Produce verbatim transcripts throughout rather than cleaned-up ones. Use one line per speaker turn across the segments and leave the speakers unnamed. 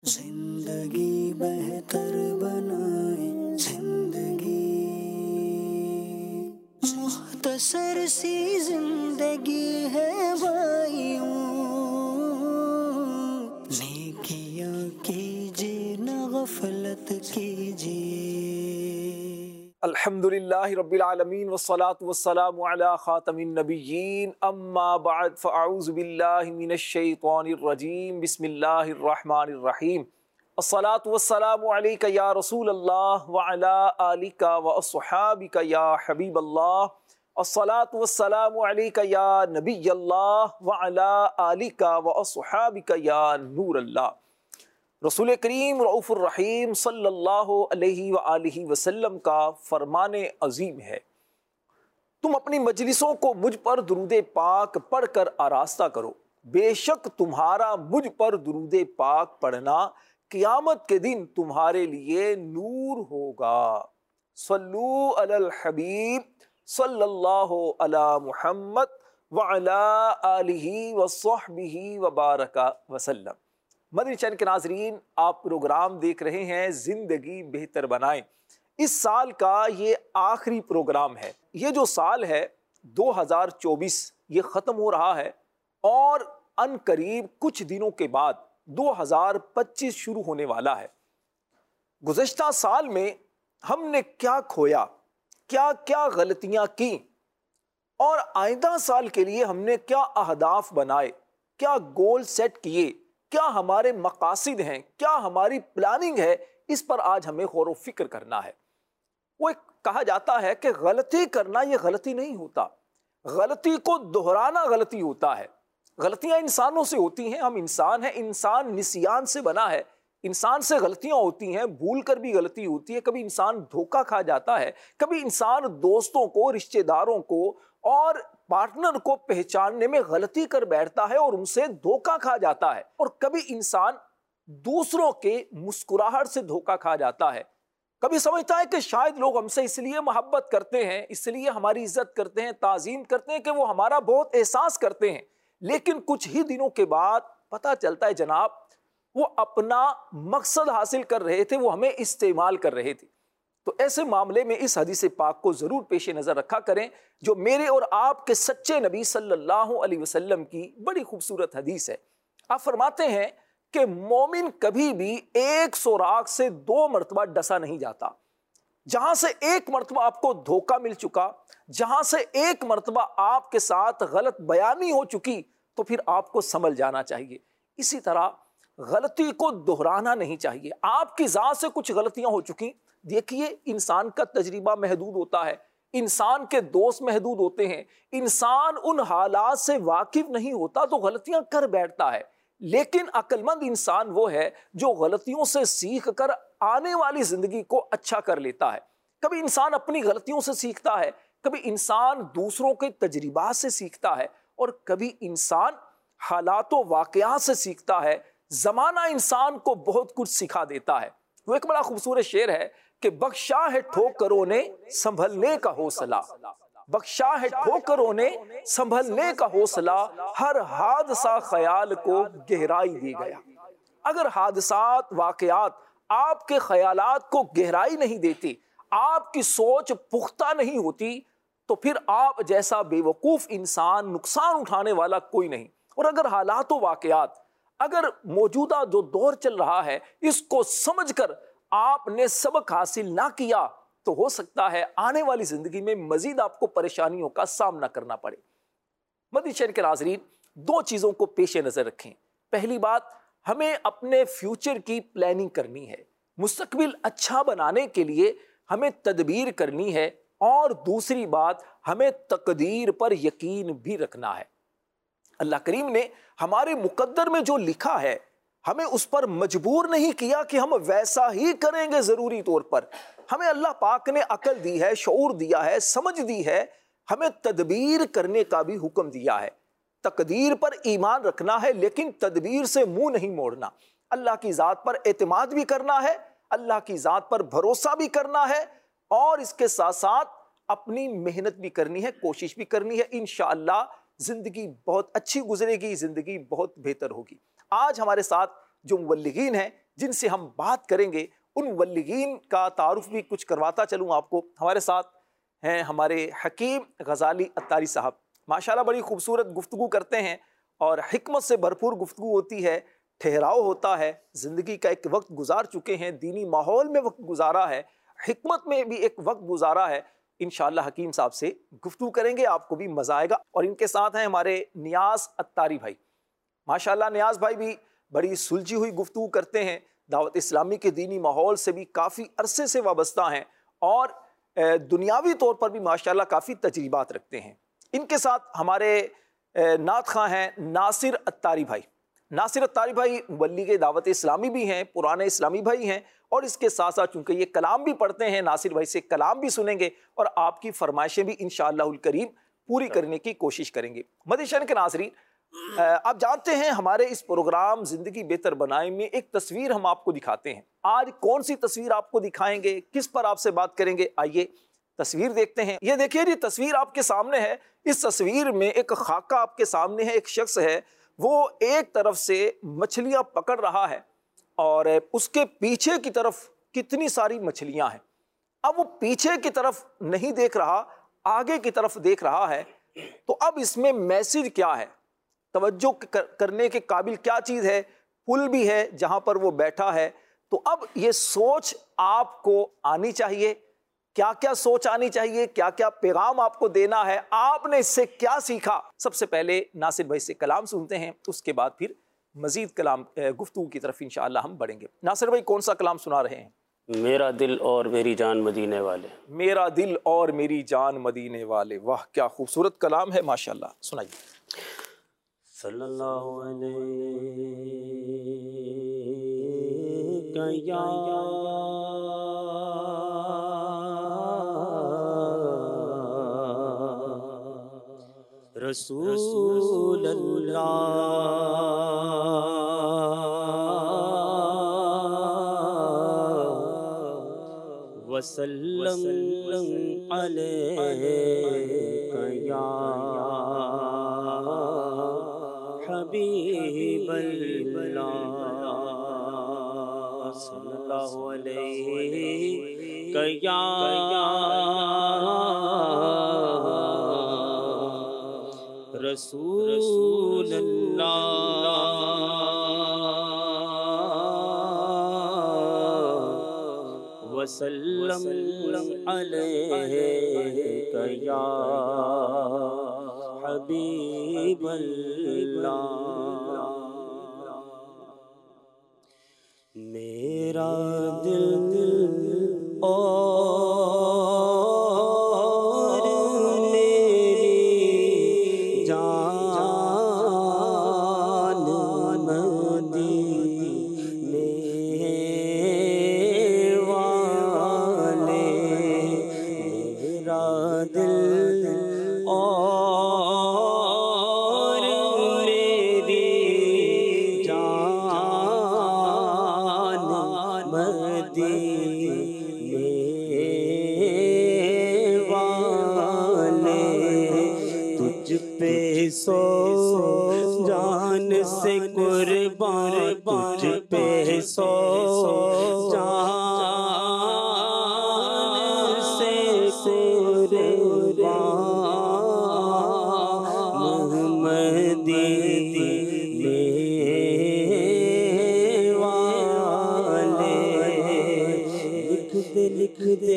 जिंदगी बेहतर बनाए जिंदगी, मुख्तसर सी जिंदगी है भाइयों, नेकियां कीजिए न गफलत कीजिए।
अल्हम्दुलिल्लाहि रब्बिल आलमीन वस्सलातु वस्सलामु अला खातमिन नबिय्यीन अम्मा बअद फ़अऊज़ु बिल्लाहि मिनश शैतानिर रजीम बिस्मिल्लाहिर रहमानिर रहीम। अस्सलातु वस्सलामु अलैका या रसूलल्लाह व अला आलिका व अस्हाबिका या हबीबल्लाह। अस्सलातु वस्सलामु अलैका या नबियल्लाह व अला आलिका व अस्हाबिका या नूरल्लाह। रसूल करीम रऊफ़ुर रहीम सल्लल्लाहु अलैहि व आलिहि वसल्लम का फरमाने अजीम है, तुम अपनी मजलिसों को मुझ पर दुरूद पाक पढ़कर आरास्ता करो, बेशक तुम्हारा मुझ पर दुरूद पाक पढ़ना क़यामत के दिन तुम्हारे लिए नूर होगा। सल्लू अलल हबीब सल्लल्लाहु अला मुहम्मद व अला आलिहि व सहबिहि व बारका वसल्लम। मदनी चैनल के नाजरीन, आप प्रोग्राम देख रहे हैं जिंदगी बेहतर बनाएं। इस साल का ये आखिरी प्रोग्राम है। ये जो साल है दो हज़ार चौबीस, ये ख़त्म हो रहा है और अनकरीब कुछ दिनों के बाद दो हज़ार पच्चीस शुरू होने वाला है। गुज़श्ता साल में हमने क्या खोया, क्या क्या गलतियां की और आइंदा साल के लिए हमने क्या अहदाफ बनाए, क्या गोल सेट किए, क्या हमारे मकासिद हैं, क्या हमारी प्लानिंग है, इस पर आज हमें गौर व फिक्र करना है। वो एक कहा जाता है कि गलती करना ये गलती नहीं होता, गलती को दोहराना गलती होता है। गलतियां इंसानों से होती हैं, हम इंसान हैं, इंसान निसियान से बना है, इंसान से गलतियां होती हैं, भूल कर भी गलती होती है। कभी इंसान धोखा खा जाता है, कभी इंसान दोस्तों को, रिश्तेदारों को और पार्टनर को पहचानने में गलती कर बैठता है और उनसे धोखा खा जाता है। और कभी इंसान दूसरों के मुस्कुराहट से धोखा खा जाता है। कभी समझता है कि शायद लोग हमसे इसलिए मोहब्बत करते हैं, इसलिए हमारी इज्जत करते हैं, ताजीम करते हैं कि वो हमारा बहुत एहसास करते हैं। लेकिन कुछ ही दिनों के बाद पता चलता है जनाब, वो अपना मकसद हासिल कर रहे थे, वो हमें इस्तेमाल कर रहे थे। तो ऐसे मामले में इस हदीस पाक को जरूर पेश नजर रखा करें, जो मेरे और आपके सच्चे नबी सल्लल्लाहु अलैहि वसल्लम की बड़ी खूबसूरत हदीस है। आप फरमाते हैं कि मोमिन कभी भी एक सुराख से दो मरतबा डसा नहीं जाता। जहां से एक मरतबा आपको धोखा मिल चुका, जहां से एक मरतबा आपके साथ गलत बयानी हो चुकी, तो फिर आपको समझ जाना चाहिए। इसी तरह गलती को दोहराना नहीं चाहिए। आपकी जात से कुछ गलतियां हो चुकी, देखिए इंसान का तजर्बा महदूद होता है, इंसान के दोस्त महदूद होते हैं, इंसान उन हालात से वाकिफ नहीं होता तो गलतियां कर बैठता है। लेकिन अक्लमंद इंसान वो है जो गलतियों से सीख कर आने वाली जिंदगी को अच्छा कर लेता है। कभी इंसान अपनी गलतियों से सीखता है, कभी इंसान दूसरों के तजर्बात से सीखता है और कभी इंसान हालातों वाकयात से सीखता है। जमाना इंसान को बहुत कुछ सिखा देता है। वो एक बड़ा खूबसूरत शेर है कि बख्शा है ठोकरों ने संभलने का हौसला, बख्शा है ठोकरों ने संभलने का हौसला, हर हादसा ख्याल को गहराई दे गया। अगर हादसात वाकयात आपके ख्यालात को गहराई नहीं देती, आपकी सोच पुख्ता नहीं होती, तो फिर आप जैसा बेवकूफ इंसान, नुकसान उठाने वाला कोई नहीं। और अगर हालात वाकयात, अगर मौजूदा जो दौर चल रहा है इसको समझकर आपने सबक हासिल ना किया, तो हो सकता है आने वाली जिंदगी में मजीद आपको परेशानियों का सामना करना पड़े। मदनी चैनल के नाज़रीन, दो चीजों को पेश नजर रखें। पहली बात, हमें अपने फ्यूचर की प्लानिंग करनी है, मुस्तकबिल अच्छा बनाने के लिए हमें तदबीर करनी है। और दूसरी बात, हमें तकदीर पर यकीन भी रखना है। अल्लाह करीम ने हमारे मुकद्दर में जो लिखा है, हमें उस पर मजबूर नहीं किया कि हम वैसा ही करेंगे। जरूरी तौर पर हमें अल्लाह पाक ने अकल दी है, शऊर दिया है, समझ दी है, हमें तदबीर करने का भी हुक्म दिया है। तकदीर पर ईमान रखना है, लेकिन तदबीर से मुंह नहीं मोड़ना। अल्लाह की ज़ात पर एतमाद भी करना है, अल्लाह की ज़ात पर भरोसा भी करना है और इसके साथ साथ अपनी मेहनत भी करनी है, कोशिश भी करनी है। इंशाअल्लाह जिंदगी बहुत अच्छी गुजरेगी, जिंदगी बहुत बेहतर होगी। आज हमारे साथ जो मुबल्लिगीन हैं जिनसे हम बात करेंगे, उन वल्लीगीन का तारुफ भी कुछ करवाता चलूँ आपको। हमारे साथ हैं हमारे हकीम गज़ाली अत्तारी साहब। माशाल्लाह बड़ी खूबसूरत गुफ्तगू करते हैं और हिकमत से भरपूर गुफ्तगू होती है, ठहराव होता है। ज़िंदगी का एक वक्त गुजार चुके हैं, दीनी माहौल में वक्त गुजारा है, हिकमत में भी एक वक्त गुजारा है। इंशाअल्लाह हकीम साहब से गुफ्तगू करेंगे, आपको भी मज़ा आएगा। और इनके साथ हैं हमारे नियाज़ अत्तारी भाई। माशाअल्लाह नियाज़ भाई भी बड़ी सुलझी हुई गुफ्तगू करते हैं, दावत इस्लामी के दीनी माहौल से भी काफ़ी अरसे से वाबस्ता हैं और दुनियावी तौर पर भी माशाअल्लाह काफ़ी तजरीबात रखते हैं। इनके साथ हमारे नात खां हैं नासिर अत्तारी भाई। नासिर अत्तारी भाई वली दावत इस्लामी भी हैं, पुराने इस्लामी भाई हैं और इसके साथ साथ चूँकि ये कलाम भी पढ़ते हैं, नासिर भाई से कलाम भी सुनेंगे और आपकी फरमाइशें भी इंशाअल्लाहुल करीम पूरी करने की कोशिश करेंगे। मदीशन के नाज़रीन, आप जानते हैं हमारे इस प्रोग्राम ज़िंदगी बेहतर बनाए में एक तस्वीर हम आपको दिखाते हैं। आज कौन सी तस्वीर आपको दिखाएंगे, किस पर आपसे बात करेंगे, आइए तस्वीर देखते हैं। ये देखिए जी, तस्वीर आपके सामने है। इस तस्वीर में एक खाका आपके सामने है, एक शख्स है, वो एक तरफ से मछलियां पकड़ रहा है और उसके पीछे की तरफ कितनी सारी मछलियां हैं। अब वो पीछे की तरफ नहीं देख रहा, आगे की तरफ देख रहा है। तो अब इसमें मैसेज क्या है, तवज्जो कर, करने के काबिल क्या चीज़ है? पुल भी है जहां पर वो बैठा है। तो अब ये सोच आपको आनी चाहिए, क्या क्या सोच आनी चाहिए, क्या क्या पैगाम आपको देना है, आपने इससे क्या सीखा। सबसे पहले नासिर भाई से कलाम सुनते हैं, उसके बाद फिर मजीद कलाम गुफ्तगू की तरफ इंशाअल्लाह हम बढ़ेंगे। नासिर भाई कौन सा कलाम सुना रहे हैं?
मेरा दिल और मेरी जान मदीने वाले।
मेरा दिल और मेरी जान मदीने वाले। वाह क्या खूबसूरत कलाम है, माशाअल्लाह। सुनाइए।
सल्लल्लाहु अलैहि या रसूल अल्लाह वसल्लम अलैका या हबीबल्लाह सल्लल्लाहु अलैका या रसूल अल्लाह वसल्लम अलैका या हबीबल्लाह। मेरा दिल और मेरी जान मदीने वाले। मेरा दिल और मेरी जान मदीने वाले। तुझ पे सो जान से कुर्बान, तुझ पे सो जान से कुर्बान मदीने वाले। लिख दे लिख दे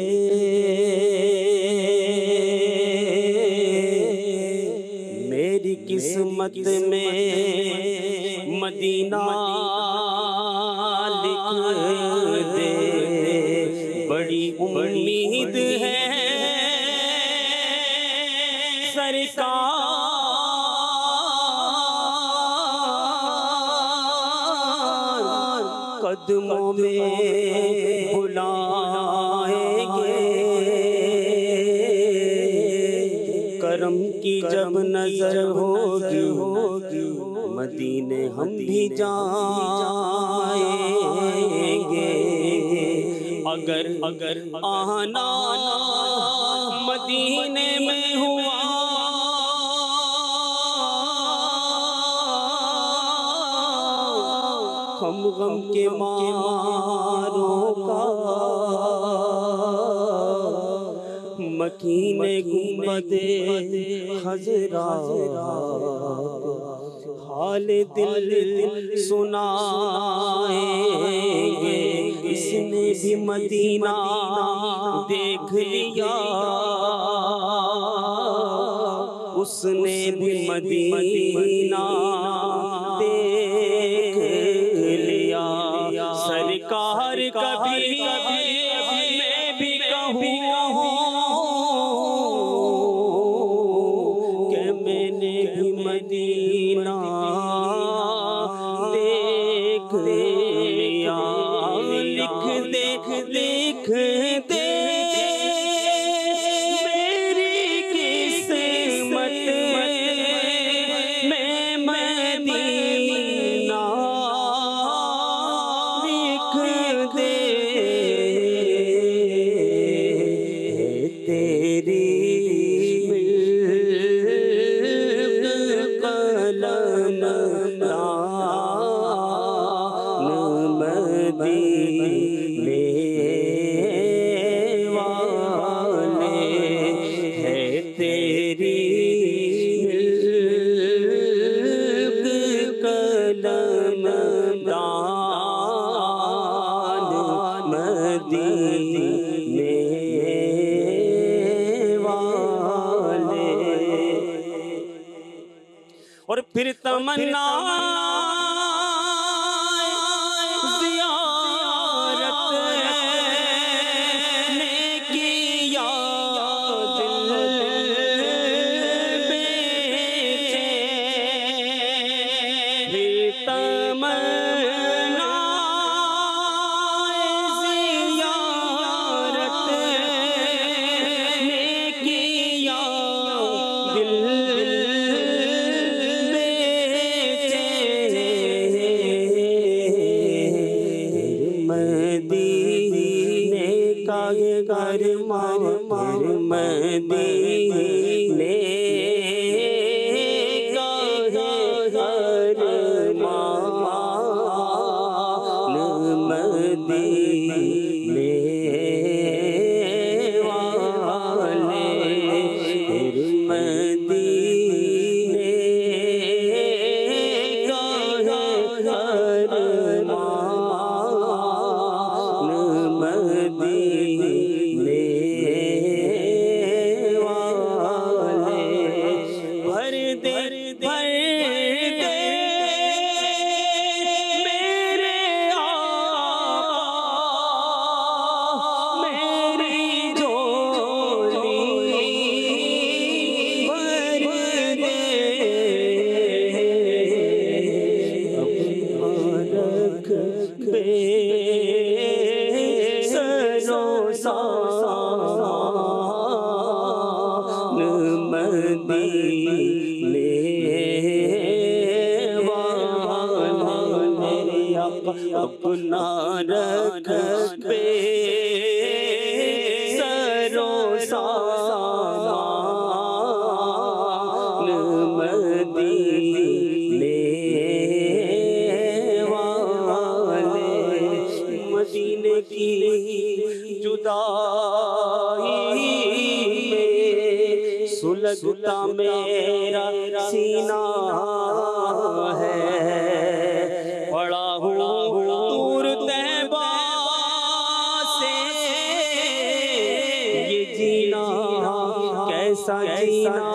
मेरी किस्मत में मदीना लिख दे। बड़ी उम्मीद है सरकार कदमों में बुलाएंगे। करम की जब नजर होगी मदीने हम भी जाएंगे। अगर अगर आना मदीने में हुआ हम गम के मारों का मकीने गुंबदे हज़रा हाल दिल सुनाएंगे। इसने भी मदीना देख लिया, उसने भी मदीना देख लिया। सरकार कभी मैं भी कहूँ कि मैंने भी मदीना देख लिया। लिख दे लिख दे मेरी किस्मत में मदीना, लिख दे तेरी मिल्क कलम दान मदीने वाले है। तेरी मिल्क कलम दान मदीने वाले। और फिर तमन्ना ज़ियारत ने किया दिल बेचैन। फिर तमन्ना ज़ियारत ने किया दिल मदीने का घर मार मार मदीने का घर मान मदीने वाले। मदीने का घर मान मदीने वाले। भर दे भर दे मेरे आका मेरी झोली, भर दे अपना रख बे मदीने वाले अपना रख बे सरोसान मदीने वाले। मदीने की जुदाई सुलगता मेरा सीना है। पड़ा हूँ दूर तैबा से, ये जीना कैसा जीना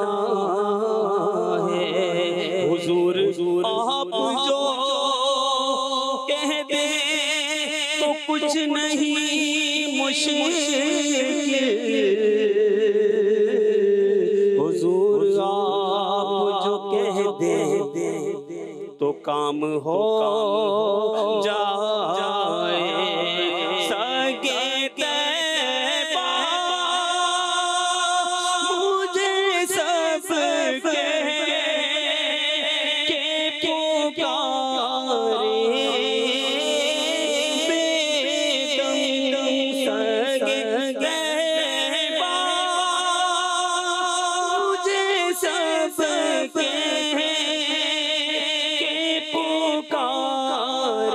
है। हुजूर आप जो कह दे तो कुछ नहीं मुश्किल। हुजूर आप जो कह दे तो काम हो जाए। सगे तैबा मुझे सब कह के पुकारे बेदम। सगे तैबा मुझे सब कह के पुकारे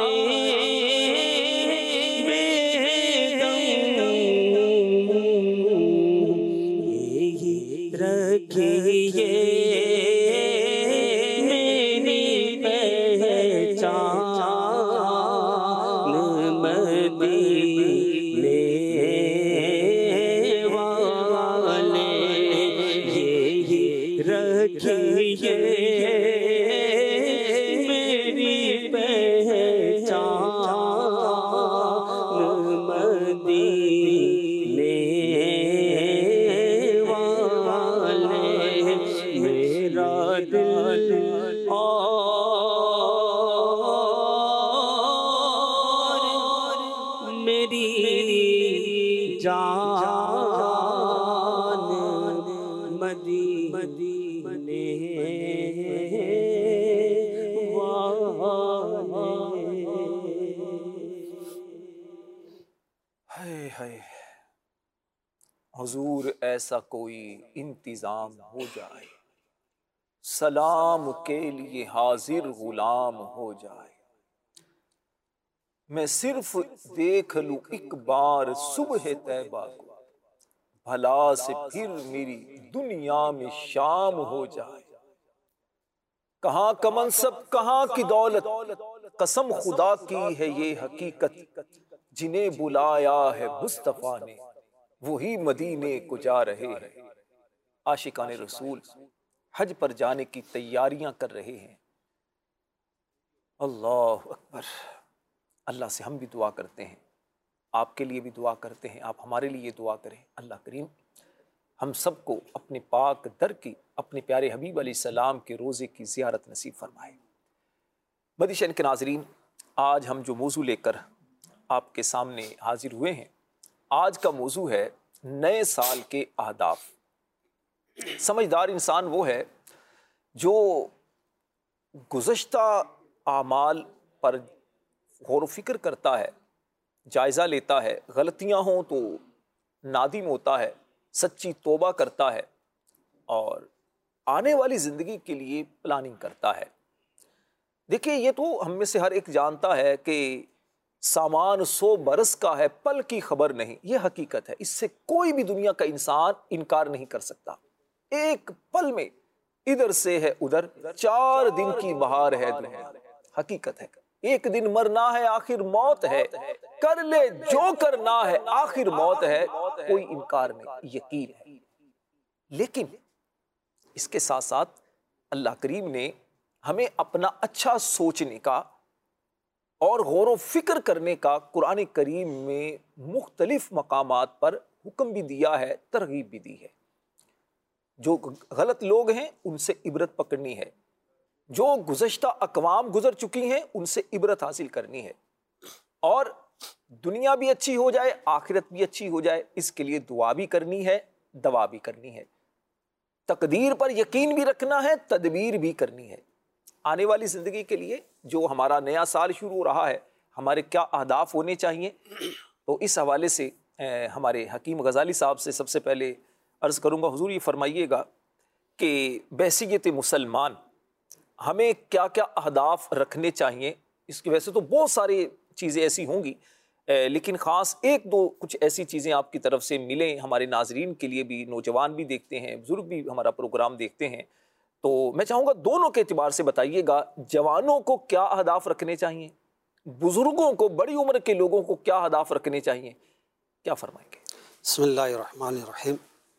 मेरी जान मदीने
हाय हाय हुजूर ऐसा कोई इंतजाम हो जाए, सलाम के लिए हाजिर गुलाम हो जाए। मैं सिर्फ देख लूं एक बार सुबह तैबा को, भला से फिर मेरी दुनिया में शाम हो जाए। कहां का मनसब कहां की दौलत, कसम खुदा की है ये हकीकत, जिन्हें बुलाया है मुस्तफा ने वही मदीने को जा रहे हैं। आशिकाने रसूल हज पर जाने की तैयारियां कर रहे हैं। अल्लाह अकबर। अल्लाह से हम भी दुआ करते हैं, आपके लिए भी दुआ करते हैं, आप हमारे लिए दुआ करें। अल्लाह करीम हम सबको अपने पाक दर की, अपने प्यारे हबीब अलैहिस्सलाम के रोज़े की ज़ियारत नसीब फरमाए। बदिशन के नाज़रीन, आज हम जो मौजू लेकर आपके सामने हाजिर हुए हैं, आज का मौजू है नए साल के अहदाफ। समझदार इंसान वो है जो गुज़श्ता आमाल पर गौर फिक्र करता है, जायज़ा लेता है, गलतियां हों तो नादिम होता है, सच्ची तौबा करता है और आने वाली ज़िंदगी के लिए प्लानिंग करता है। देखिए, ये तो हम में से हर एक जानता है कि सामान सौ बरस का है, पल की खबर नहीं। ये हकीकत है, इससे कोई भी दुनिया का इंसान इनकार नहीं कर सकता। एक पल में इधर से है उधर, चार दिन की बहार है दुनिया। हकीकत है, एक दिन मरना है, आखिर मौत है, कर ले जो करना है, आखिर मौत है, कोई इनकार नहीं, यकीन है। लेकिन इसके साथ साथ अल्लाह करीम ने हमें अपना अच्छा सोचने का और गौर व फिक्र करने का कुरान करीम में मुख्तलिफ मकामात पर हुक्म भी दिया है, तरगीब भी दी है। जो गलत लोग हैं उनसे इबरत पकड़नी है, जो गुज़श्ता अक़वाम गुजर चुकी हैं उनसे इबरत हासिल करनी है, और दुनिया भी अच्छी हो जाए, आखिरत भी अच्छी हो जाए, इसके लिए दुआ भी करनी है, दवा भी करनी है, तकदीर पर यकीन भी रखना है, तदबीर भी करनी है। आने वाली ज़िंदगी के लिए जो हमारा नया साल शुरू हो रहा है, हमारे क्या अहदाफ होने चाहिए, तो इस हवाले से ए, हमारे हकीम गज़ाली साहब से सबसे पहले अर्ज़ करूँगा, हुजूर ये फरमाइएगा कि बहसीयत मुसलमान हमें क्या क्या अहदाफ रखने चाहिए। इसकी वजह से तो बहुत सारी चीज़ें ऐसी होंगी, लेकिन ख़ास एक दो कुछ ऐसी चीज़ें आपकी तरफ से मिलें हमारे नाजरीन के लिए भी। नौजवान भी देखते हैं, बुज़ुर्ग भी हमारा प्रोग्राम देखते हैं, तो मैं चाहूँगा दोनों के एतबार से बताइएगा, जवानों को क्या अहदाफ रखने चाहिए, बुज़ुर्गों को, बड़ी उम्र के लोगों को क्या अहदाफ रखने चाहिए, क्या फरमाएंगे?
बिस्मिल्लाहिर्रहमानिर्रहीम।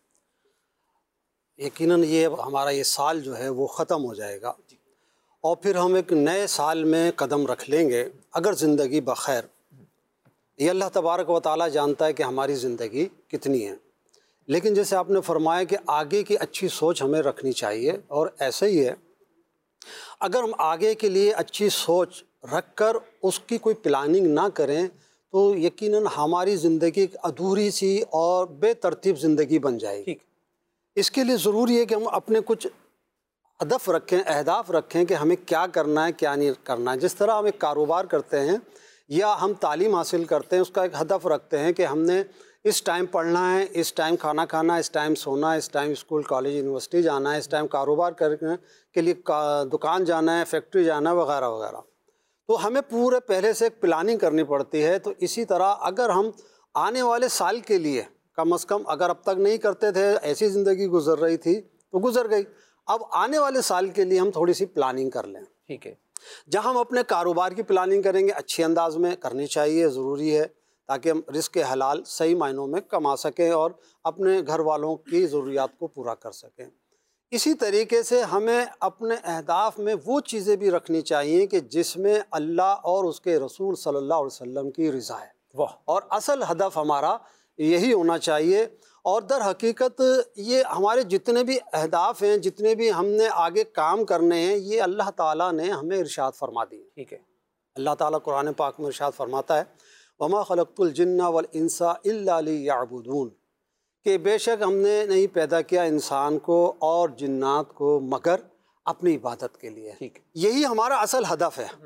यकीनन ये हमारा ये साल जो है वो ख़त्म हो जाएगा और फिर हम एक नए साल में कदम रख लेंगे अगर ज़िंदगी बखैर। ये अल्लाह तबारक व तआला जानता है कि हमारी ज़िंदगी कितनी है, लेकिन जैसे आपने फरमाया कि आगे की अच्छी सोच हमें रखनी चाहिए, और ऐसे ही है, अगर हम आगे के लिए अच्छी सोच रख कर उसकी कोई प्लानिंग ना करें तो यकीनन हमारी ज़िंदगी एक अधूरी सी और बेतरतीब ज़िंदगी बन जाएगी। इसके लिए ज़रूरी है कि हम अपने कुछ हदफ रखें, अहदाफ रखें कि हमें क्या करना है, क्या नहीं करना है। जिस तरह हम एक कारोबार करते हैं या हम तालीम हासिल करते हैं, उसका एक हदफ रखते हैं कि हमने इस टाइम पढ़ना है, इस टाइम खाना खाना, इस टाइम सोना, इस टाइम स्कूल कॉलेज यूनिवर्सिटी जाना है, इस टाइम कारोबार करने के लिए दुकान जाना है, फैक्ट्री जाना है, वगैरह वगैरह। तो हमें पूरे पहले से एक प्लानिंग करनी पड़ती है। तो इसी तरह अगर हम आने वाले साल के लिए कम अज़ कम, अगर अब तक नहीं करते थे, ऐसी ज़िंदगी गुजर रही थी तो गुजर गई, अब आने वाले साल के लिए हम थोड़ी सी प्लानिंग कर लें।
ठीक है,
जहाँ हम अपने कारोबार की प्लानिंग करेंगे अच्छे अंदाज में करनी चाहिए, ज़रूरी है, ताकि हम रिज़्क़ हलाल सही मायनों में कमा सकें और अपने घर वालों की ज़रूरियात को पूरा कर सकें। इसी तरीके से हमें अपने अहदाफ में वो चीज़ें भी रखनी चाहिए कि जिसमें अल्लाह और उसके रसूल सल्लल्लाहु अलैहि वसल्लम की रज़ा है।
वाह।
और असल हदफ हमारा यही होना चाहिए। और दर हकीकत ये हमारे जितने भी अहदाफ हैं, जितने भी हमने आगे काम करने हैं, ये अल्लाह ताला ने हमें इरशाद फरमा दिए।
ठीक है,
अल्लाह ताला कुरान पाक में इरशाद फरमाता है, वमा खलक़तुल जिन्ना वल इंसा इल्ला लियअबुदून, कि बेशक हमने नहीं पैदा किया इंसान को और जिन्नात को मगर अपनी इबादत के लिए।
ठीक,
यही हमारा असल हदफ है।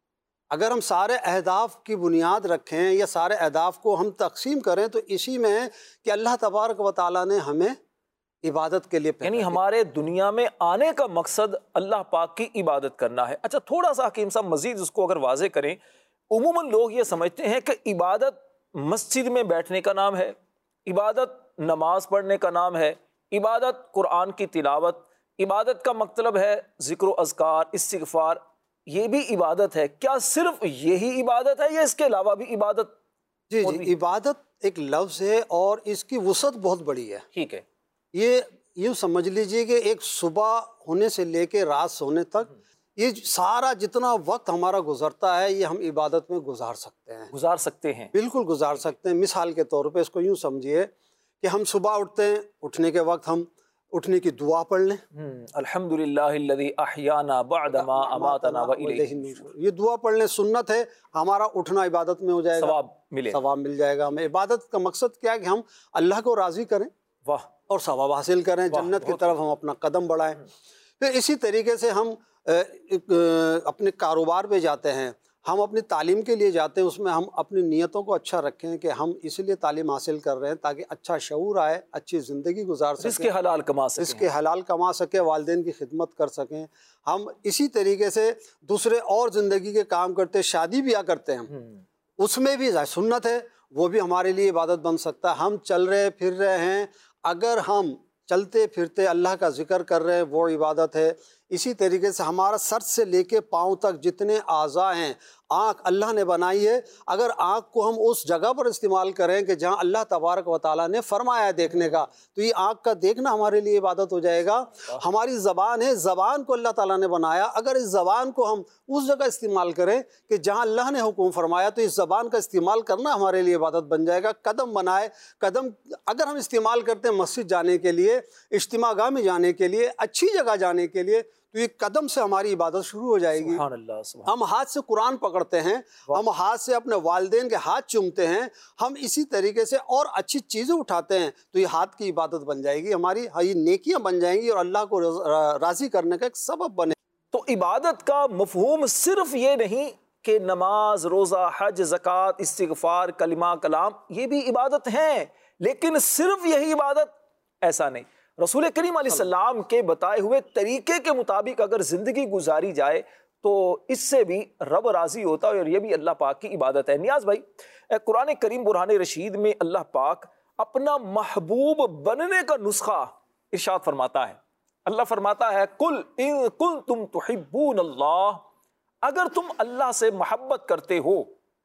अगर हम सारे अहदाफ की बुनियाद रखें या सारे अहदाफ को हम तकसीम करें तो इसी में है कि अल्लाह तबारक व तआला ने हमें इबादत के लिए,
यानी हमारे दुनिया में आने का मकसद अल्लाह पाक की इबादत करना है। अच्छा, थोड़ा सा हकीम साहब मजीद उसको अगर वाजे करें। उमूमन लोग ये समझते हैं कि इबादत मस्जिद में बैठने का नाम है, इबादत नमाज पढ़ने का नाम है, इबादत कुरान की तिलावत, इबादत का मतलब है ज़िक्र अज़कार इस्तिग़फ़ार, ये भी इबादत है। क्या सिर्फ यही इबादत है या इसके अलावा भी इबादत?
जी जी, इबादत एक लफ्ज़ है और इसकी वसअत बहुत बड़ी है।
ठीक है,
ये यूँ समझ लीजिए कि एक सुबह होने से लेके रात सोने तक ये सारा जितना वक्त हमारा गुजरता है ये हम इबादत में गुजार सकते हैं
गुजार सकते हैं
बिल्कुल गुजार सकते हैं। मिसाल के तौर पे इसको यूँ समझिए कि हम सुबह उठते हैं, उठने के वक्त हम उठने की दुआ पढ़ लें,
अल्हम्दुलिल्लाहिल्लज़ी अहयाना बअद मा अमातना व इलैहि नुशूर,
ये दुआ पढ़ लें, सुन्नत है। हमारा उठना इबादत में हो जाएगा,
सवाब मिले
सवाब मिल जाएगा हमें। इबादत का मकसद क्या है कि हम अल्लाह को राज़ी करें,
वाह,
और सवाब हासिल करें, जन्नत की तरफ हम अपना कदम बढ़ाएं। फिर इसी तरीके से हम ए, ए, अपने कारोबार पे जाते हैं, हम अपनी तालीम के लिए जाते हैं, उसमें हम अपनी नीयतों को अच्छा रखें कि हम इसलिए तालीम हासिल कर रहे हैं ताकि अच्छा शऊर आए, अच्छी ज़िंदगी गुजार सकें,
इसके हलाल कमा सकें,
इसके हलाल कमा सकें, वालिदैन की खिदमत कर सकें। हम इसी तरीके से दूसरे और ज़िंदगी के काम करते, शादी ब्याह करते हैं, हम उसमें भी सुन्नत है, वो भी हमारे लिए इबादत बन सकता है। हम चल रहे फिर रहे हैं, अगर हम चलते फिरते अल्लाह का जिक्र कर रहे हैं वो इबादत है। इसी तरीके से हमारा सर से लेके पाँव तक जितने आज़ा हैं, आँख अल्लाह ने बनाई है, अगर आँख को हम उस जगह पर इस्तेमाल करें कि जहाँ अल्लाह तबारक व तआला ने फरमाया है देखने का, तो ये आँख का देखना हमारे लिए इबादत हो जाएगा। हमारी ज़बान है, ज़बान को अल्लाह ताला ने बनाया, अगर इस ज़बान को हम उस जगह इस्तेमाल करें कि जहाँ अल्लाह ने हुक्म फरमाया, तो इस ज़बान का इस्तेमाल करना हमारे लिए इबादत बन जाएगा। कदम बनाए, कदम अगर हम इस्तेमाल करते हैं मस्जिद जाने के लिए, इज्तिमागाह में जाने के लिए, अच्छी जगह जाने के लिए, तो ये कदम से हमारी इबादत शुरू हो जाएगी।
सुभान अल्लाह, सुभान।
हम हाथ से कुरान पकड़ते हैं, हम हाथ से अपने वालिदैन के हाथ चूमते हैं, हम इसी तरीके से और अच्छी चीज़ें उठाते हैं, तो ये हाथ की इबादत बन जाएगी हमारी, ये नेकियां बन जाएंगी और अल्लाह को राज़ी करने का एक सबब बने।
तो इबादत का मफहूम सिर्फ ये नहीं कि नमाज, रोज़ा, हज, ज़कात, इस्तिग़फ़ार, कलिमा, कलाम, ये भी इबादत हैं, लेकिन सिर्फ यही इबादत ऐसा नहीं। रसूल करीम अलैहिस्सलाम के बताए हुए तरीके के मुताबिक अगर ज़िंदगी गुजारी जाए तो इससे भी रब राज़ी होता है और ये भी अल्लाह पाक की इबादत है। नियाज़ भाई, कुरान करीम बुरहान रशीद में अल्लाह पाक अपना महबूब बनने का नुस्खा इरशाद फरमाता है। अल्लाह फरमाता है, कुल इन कुंतुम तुहिब्बून अल्लाह, अगर तुम अल्लाह से मोहब्बत करते हो,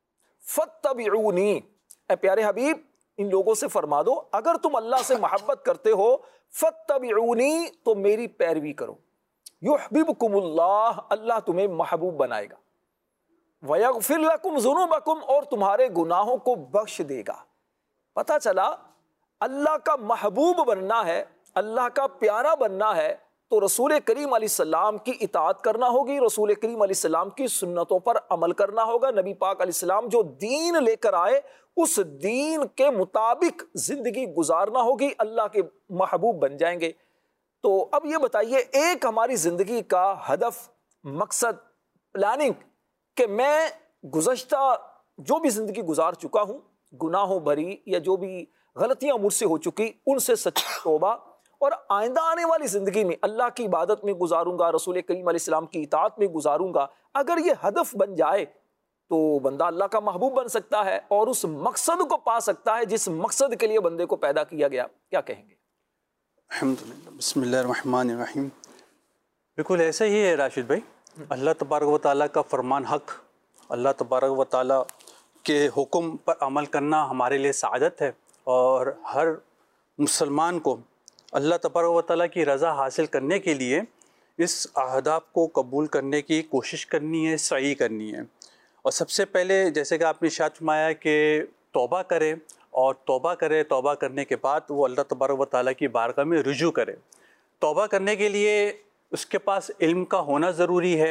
फत्तबिऊनी, ए प्यारे हबीब इन लोगों से फरमा दो, अगर तुम अल्लाह से मोहब्बत करते हो, फत्तबिऊनी, तो मेरी पैरवी करो, युहब्बिबकुमुल्लाह, अल्लाह तुम्हें महबूब बनाएगा, वयगफिर लकुम ज़ुनूबकुम, और तुम्हारे गुनाहों को बख्श देगा। पता चला अल्लाह का महबूब बनना है, अल्लाह का प्यारा बनना है, तो रसूल करीम अलैहिस्सलाम की इताअत करना होगी, रसूल करीम अलैहिस्सलाम की सुन्नतों पर अमल करना होगा। नबी पाक अलैहिस्सलाम जो दीन लेकर आए उस दीन के मुताबिक जिंदगी गुजारना होगी, अल्लाह के महबूब बन जाएंगे। तो अब ये बताइए, एक हमारी जिंदगी का हदफ, मकसद, प्लानिंग कि मैं गुज़श्ता जो भी जिंदगी गुजार चुका हूँ, गुनाहों भरी या जो भी गलतियां मुझसे हो चुकी, उनसे सच्ची तौबा, और आइंदा आने वाली ज़िंदगी में अल्लाह की इबादत में गुजारूंगा, रसूल करीम अलैहिस्सलाम की इताअत में गुजारूंगा। अगर ये हदफ बन जाए तो बंदा अल्लाह का महबूब बन सकता है और उस मकसद को पा सकता है जिस मकसद के लिए बंदे को पैदा किया गया। क्या कहेंगे?
अल्हम्दुलिल्लाह, बिस्मिल्लाहिर्रहमानिर्रहीम। बिल्कुल ऐसा ही है राशिद भाई, अल्लाह तबारक व तआला का फरमान हक, अल्लाह तबारक व तआला के हुक्म पर अमल करना हमारे लिए सआदत है, और हर मुसलमान को अल्लाह तबारक व तआला की रज़ा हासिल करने के लिए इस अहदाफ को कबूल करने की कोशिश करनी है, सही करनी है। और सबसे पहले जैसे कि आपने इरशाद फरमाया कि तौबा करे, और तौबा करे, तौबा करने के बाद वो अल्लाह तबारक व तआला की बारगाह में रुजू करे। तौबा करने के लिए उसके पास इल्म का होना ज़रूरी है,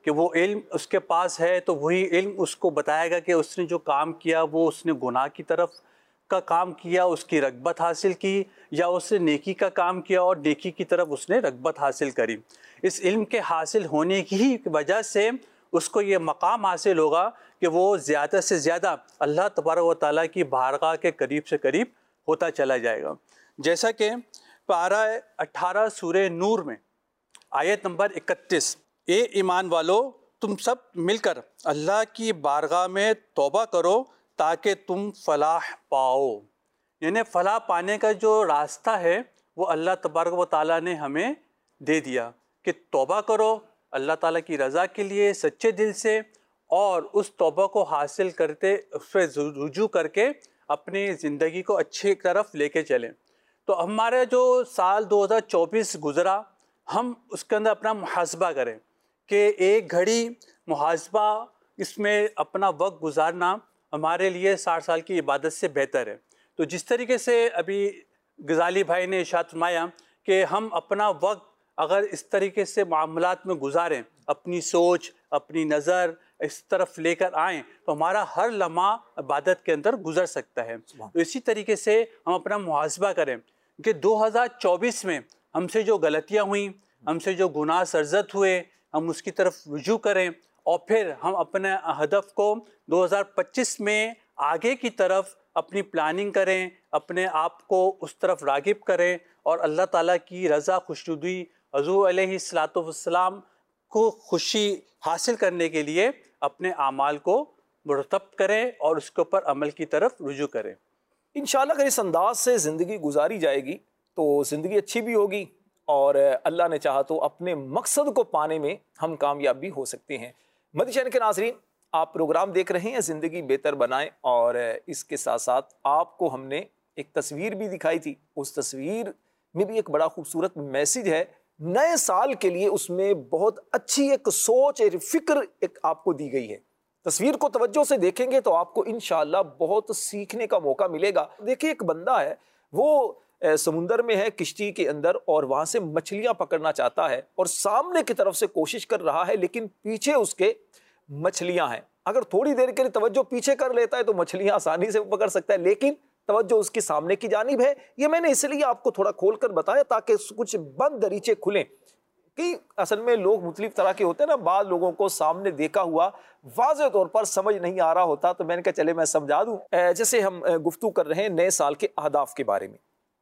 कि वो इल्म उसके पास है तो वही इल्म उसको बताएगा कि उसने जो काम किया वो उसने गुनाह की तरफ का काम किया, उसकी रग़बत हासिल की, या उसने नेकी का काम किया और नेकी की तरफ उसने रग़बत हासिल करी। इस इल्म के हासिल होने की ही वजह से उसको ये मकाम हासिल होगा कि वो ज़्यादा से ज़्यादा अल्लाह तबारक व तआला की बारगाह के करीब से करीब होता चला जाएगा। जैसा कि पारा अठारह सूरे नूर में आयत नंबर इकतीस, ए ईमान वालो तुम सब मिलकर अल्लाह की बारगाह में तौबा करो ताकि तुम फलाह पाओ। यानी फ़लाह पाने का जो रास्ता है वो अल्लाह तबारक व तआला ने हमें दे दिया कि तौबा करो अल्लाह ताला की रज़ा के लिए सच्चे दिल से, और उस तौबा को हासिल करते उस पर रुजू करके अपनी ज़िंदगी को अच्छी तरफ लेके चलें। तो हमारा जो साल दो हज़ार चौबीस गुज़रा, हम उसके अंदर अपना मुहासबा करें कि एक घड़ी मुहासबा इसमें अपना वक्त गुजारना हमारे लिए साठ साल की इबादत से बेहतर है। तो जिस तरीके से अभी गज़ाली भाई ने इरशाद फरमाया कि हम अपना वक्त अगर इस तरीके से मामलात में गुजारें, अपनी सोच अपनी नज़र इस तरफ लेकर आएँ, तो हमारा हर लम्हा इबादत के अंदर गुजर सकता है। तो इसी तरीके से हम अपना मुहासबा करें कि दो हज़ार चौबीस में हमसे जो गलतियाँ हुई, हमसे जो गुनाह सरजद हुए, हम उसकी तरफ रुजू करें और फिर हम अपने हदफ को दो हज़ार पच्चीस में आगे की तरफ अपनी प्लानिंग करें, अपने आप को उस तरफ रागिब करें और अल्लाह ताला की रज़ा खुशनुदी हुज़ूर अलैहिस्सलातु वस्सलाम को खुशी हासिल करने के लिए अपने आमाल को मुरतब करें और उसके ऊपर अमल की तरफ रुजू करें।
इंशाअल्लाह अगर इस अंदाज से ज़िंदगी गुजारी जाएगी तो ज़िंदगी अच्छी भी होगी और अल्लाह ने चाहा तो अपने मकसद को पाने में हम कामयाब भी हो सकते हैं। मदनी चैनल के नाज़रीन, आप प्रोग्राम देख रहे हैं ज़िंदगी बेहतर बनाएं, और इसके साथ साथ आपको हमने एक तस्वीर भी दिखाई थी। उस तस्वीर में भी एक बड़ा खूबसूरत मैसेज है नए साल के लिए। उसमें बहुत अच्छी एक सोच, एक फ़िक्र एक आपको दी गई है। तस्वीर को तवज्जो से देखेंगे तो आपको इंशाअल्लाह बहुत सीखने का मौका मिलेगा। देखिए, एक बंदा है, वो समुंदर में है किश्ती के अंदर और वहाँ से मछलियाँ पकड़ना चाहता है और सामने की तरफ से कोशिश कर रहा है, लेकिन पीछे उसके मछलियाँ हैं। अगर थोड़ी देर के लिए तवज्जो पीछे कर लेता है तो मछलियाँ आसानी से पकड़ सकता है, लेकिन तवज्जो उसके सामने की जानिब है। ये मैंने इसलिए आपको थोड़ा खोल कर बताया ताकि कुछ बंद दरीचे खुलें कि असल में लोग मुख्तलिफ तरह के होते हैं ना। बाद लोगों को सामने देखा हुआ वाज़ेह तौर पर समझ नहीं आ रहा होता, तो मैंने कहा चले मैं समझा दूँ। जैसे हम गुफ्तगू कर रहे हैं नए साल के अहदाफ के बारे में।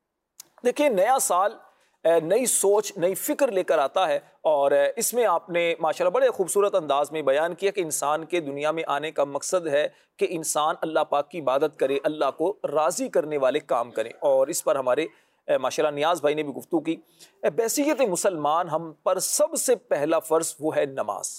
देखिए, नया साल नई सोच नई फ़िक्र लेकर आता है और इसमें आपने माशाल्लाह बड़े खूबसूरत अंदाज में बयान किया कि इंसान के दुनिया में आने का मकसद है कि इंसान अल्लाह पाक की इबादत करे, अल्लाह को राज़ी करने वाले काम करें। और इस पर हमारे माशाल्लाह नियाज़ भाई ने भी गुफ्तगू की। बैसियत मुसलमान हम पर सबसे पहला फ़र्ज़ वो है नमाज।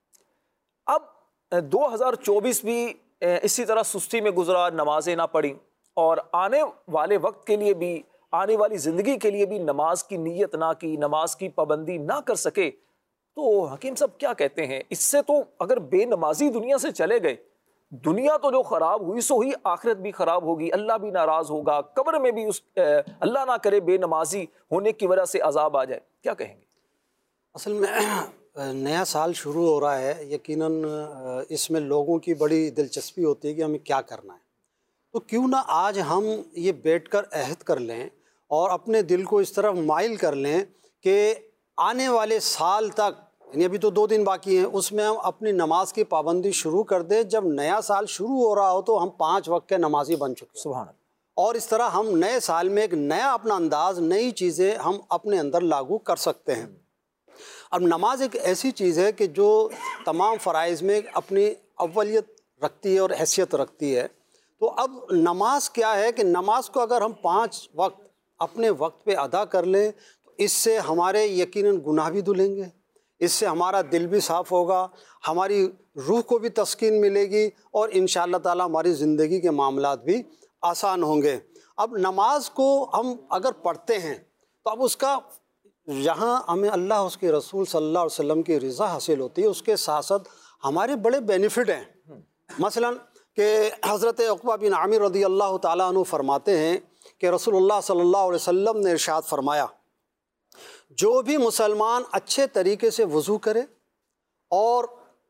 अब दो हज़ार चौबीस भी इसी तरह सुस्ती में गुजरा, नमाजें ना पढ़ी, और आने वाले वक्त के लिए भी, आने वाली ज़िंदगी के लिए भी नमाज की नीयत ना की, नमाज की पाबंदी ना कर सके, तो हकीम साहब क्या कहते हैं? इससे तो अगर बेनमाजी दुनिया से चले गए, दुनिया तो जो ख़राब हुई सो हुई, आखिरत भी ख़राब होगी, अल्लाह भी नाराज़ होगा, कब्र में भी उस अल्लाह ना करे बेनमाजी होने की वजह से अजाब आ जाए। क्या कहेंगे?
असल में नया साल शुरू हो रहा है, यकीनन इसमें लोगों की बड़ी दिलचस्पी होती है कि हमें क्या करना है। तो क्यों ना आज हम ये बैठकर अहद कर लें और अपने दिल को इस तरफ माइल कर लें कि आने वाले साल तक, यानी अभी तो दो दिन बाकी हैं, उसमें हम अपनी नमाज की पाबंदी शुरू कर दें। जब नया साल शुरू हो रहा हो तो हम पाँच वक्त के नमाजी बन चुके हैं। सुभान अल्लाह। और इस तरह हम नए साल में एक नया अपना अंदाज़, नई चीज़ें हम अपने अंदर लागू कर सकते हैं। अब नमाज एक ऐसी चीज़ है कि जो तमाम फ़राइज़ में अपनी अव्वलियत रखती है और हैसियत रखती है। तो अब नमाज क्या है कि नमाज को अगर हम पाँच वक्त अपने वक्त पे अदा कर लें तो इससे हमारे यकीनन गुनाह भी धुलेंगे, इससे हमारा दिल भी साफ़ होगा, हमारी रूह को भी तस्कीन मिलेगी और इंशाअल्लाह ताला हमारी ज़िंदगी के मामलात भी आसान होंगे। अब नमाज को हम अगर पढ़ते हैं तो अब उसका जहाँ हमें अल्लाह उसके रसूल सल्लल्लाहु अलैहि वसल्लम की रज़ा हासिल होती है, उसके साथ साथ हमारे बड़े बेनिफिट हैं। मसलन कि हज़रत उक़बा बिन आमिर रज़ी अल्लाह ताला अन्हु फरमाते हैं कि रसूलुल्लाह सल्लल्लाहु अलैहि वसल्लम ने इरशाद फरमाया, जो भी मुसलमान अच्छे तरीके से वज़ू करे और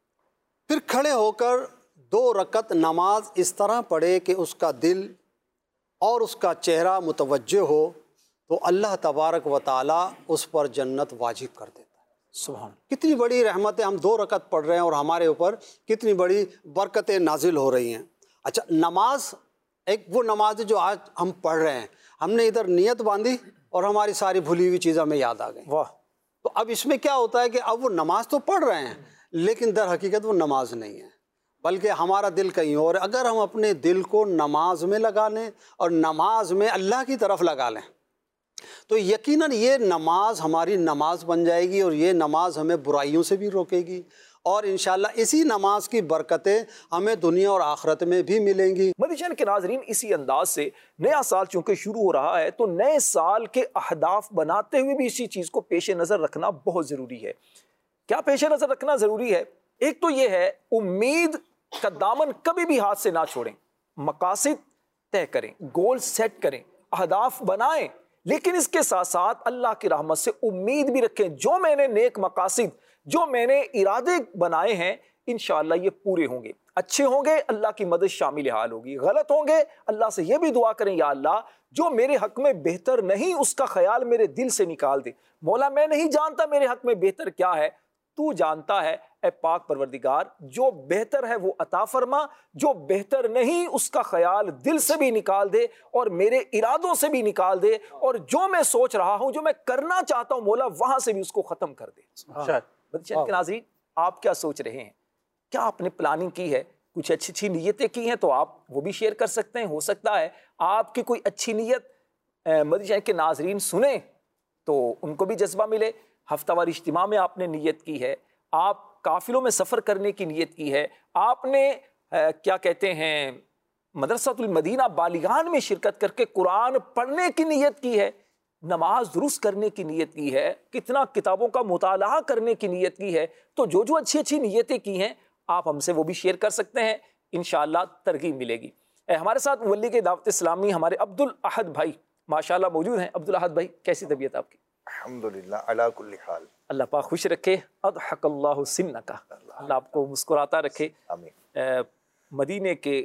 फिर खड़े होकर दो रकत नमाज इस तरह पढ़े कि उसका दिल और उसका चेहरा मुतवज्जे हो, तो अल्लाह तबारक व ताला उस पर जन्नत वाजिब कर देता है।
सुभान।
कितनी बड़ी रहमत है, हम दो रकत पढ़ रहे हैं और हमारे ऊपर कितनी बड़ी बरकतें नाजिल हो रही हैं। अच्छा, नमाज एक वो नमाज है जो आज हम पढ़ रहे हैं, हमने इधर नियत बांधी और हमारी सारी भूली हुई चीज़ हमें याद आ गई।
वाह।
तो अब इसमें क्या होता है कि अब वो नमाज तो पढ़ रहे हैं लेकिन दर हकीकत वो नमाज नहीं है, बल्कि हमारा दिल कहीं और। अगर हम अपने दिल को नमाज में लगा लें और नमाज में अल्लाह की तरफ लगा लें तो यकीनन ये नमाज हमारी नमाज बन जाएगी और ये नमाज हमें बुराइयों से भी रोकेगी और इंशाअल्लाह इसी नमाज की बरकतें हमें दुनिया और आखिरत में भी मिलेंगी।
मदीना के नाजरीन, इसी अंदाज से नया साल चूंकि शुरू हो रहा है तो नए साल के अहदाफ बनाते हुए भी इसी चीज़ को पेश नज़र रखना बहुत ज़रूरी है। क्या पेश नज़र रखना ज़रूरी है? एक तो ये है, उम्मीद का दामन कभी भी हाथ से ना छोड़ें, मकासिद तय करें, गोल सेट करें, अहदाफ बनाएं, लेकिन इसके साथ साथ अल्लाह की रहमत से उम्मीद भी रखें। जो मैंने नेक मकासिद, जो मैंने इरादे बनाए हैं, इंशाअल्लाह ये पूरे होंगे। अच्छे होंगे, अल्लाह की मदद शामिल हाल होगी। गलत होंगे, अल्लाह से ये भी दुआ करें, या अल्लाह जो मेरे हक में बेहतर नहीं उसका ख्याल मेरे दिल से निकाल दे। मौला, मैं नहीं जानता मेरे हक में बेहतर क्या है, तू जानता है ए पाक परवरदिगार, जो बेहतर है वो अता फरमा, जो बेहतर नहीं उसका ख्याल दिल से भी निकाल दे और मेरे इरादों से भी निकाल दे, और जो मैं सोच रहा हूं, जो मैं करना चाहता हूं, मौला वहां से भी उसको खत्म कर दे। बच्चे के नाज़रीन, आप क्या सोच रहे हैं? क्या आपने प्लानिंग की है? कुछ अच्छी अच्छी नीयतें की हैं तो आप वो भी शेयर कर सकते हैं। हो सकता है आपकी कोई अच्छी नीयत मदीना के नाज़रीन सुने तो उनको भी जज्बा मिले। हफ्तावार इज्तिमा में आपने नीयत की है, आप काफिलों में सफ़र करने की नीयत की है, आपने आ, क्या कहते हैं मदरसातुल मदीना बालिगान में शिरकत करके कुरान पढ़ने की नीयत की है, नमाज दुरुस्त करने की नीयत की है, कितना किताबों का मुताला करने की नीयत की है, तो जो जो अच्छी अच्छी नीयतें की हैं आप हमसे वो भी शेयर कर सकते हैं। इंशाअल्लाह तरगीब मिलेगी। ए, हमारे साथ वली के दावत इस्लामी हमारे अब्दुल अहद भाई माशाअल्लाह मौजूद हैं। अब्दुल अहद भाई, कैसी तबीयत आपकी?
अल्हम्दुलिल्लाह अला कुल्ली हाल।
अल्लाह पाक खुश रखे, अदहकल्लाहु सिन्नका, अल्लाह आपको मुस्कुराता रखे।
आमीन।
मदीने के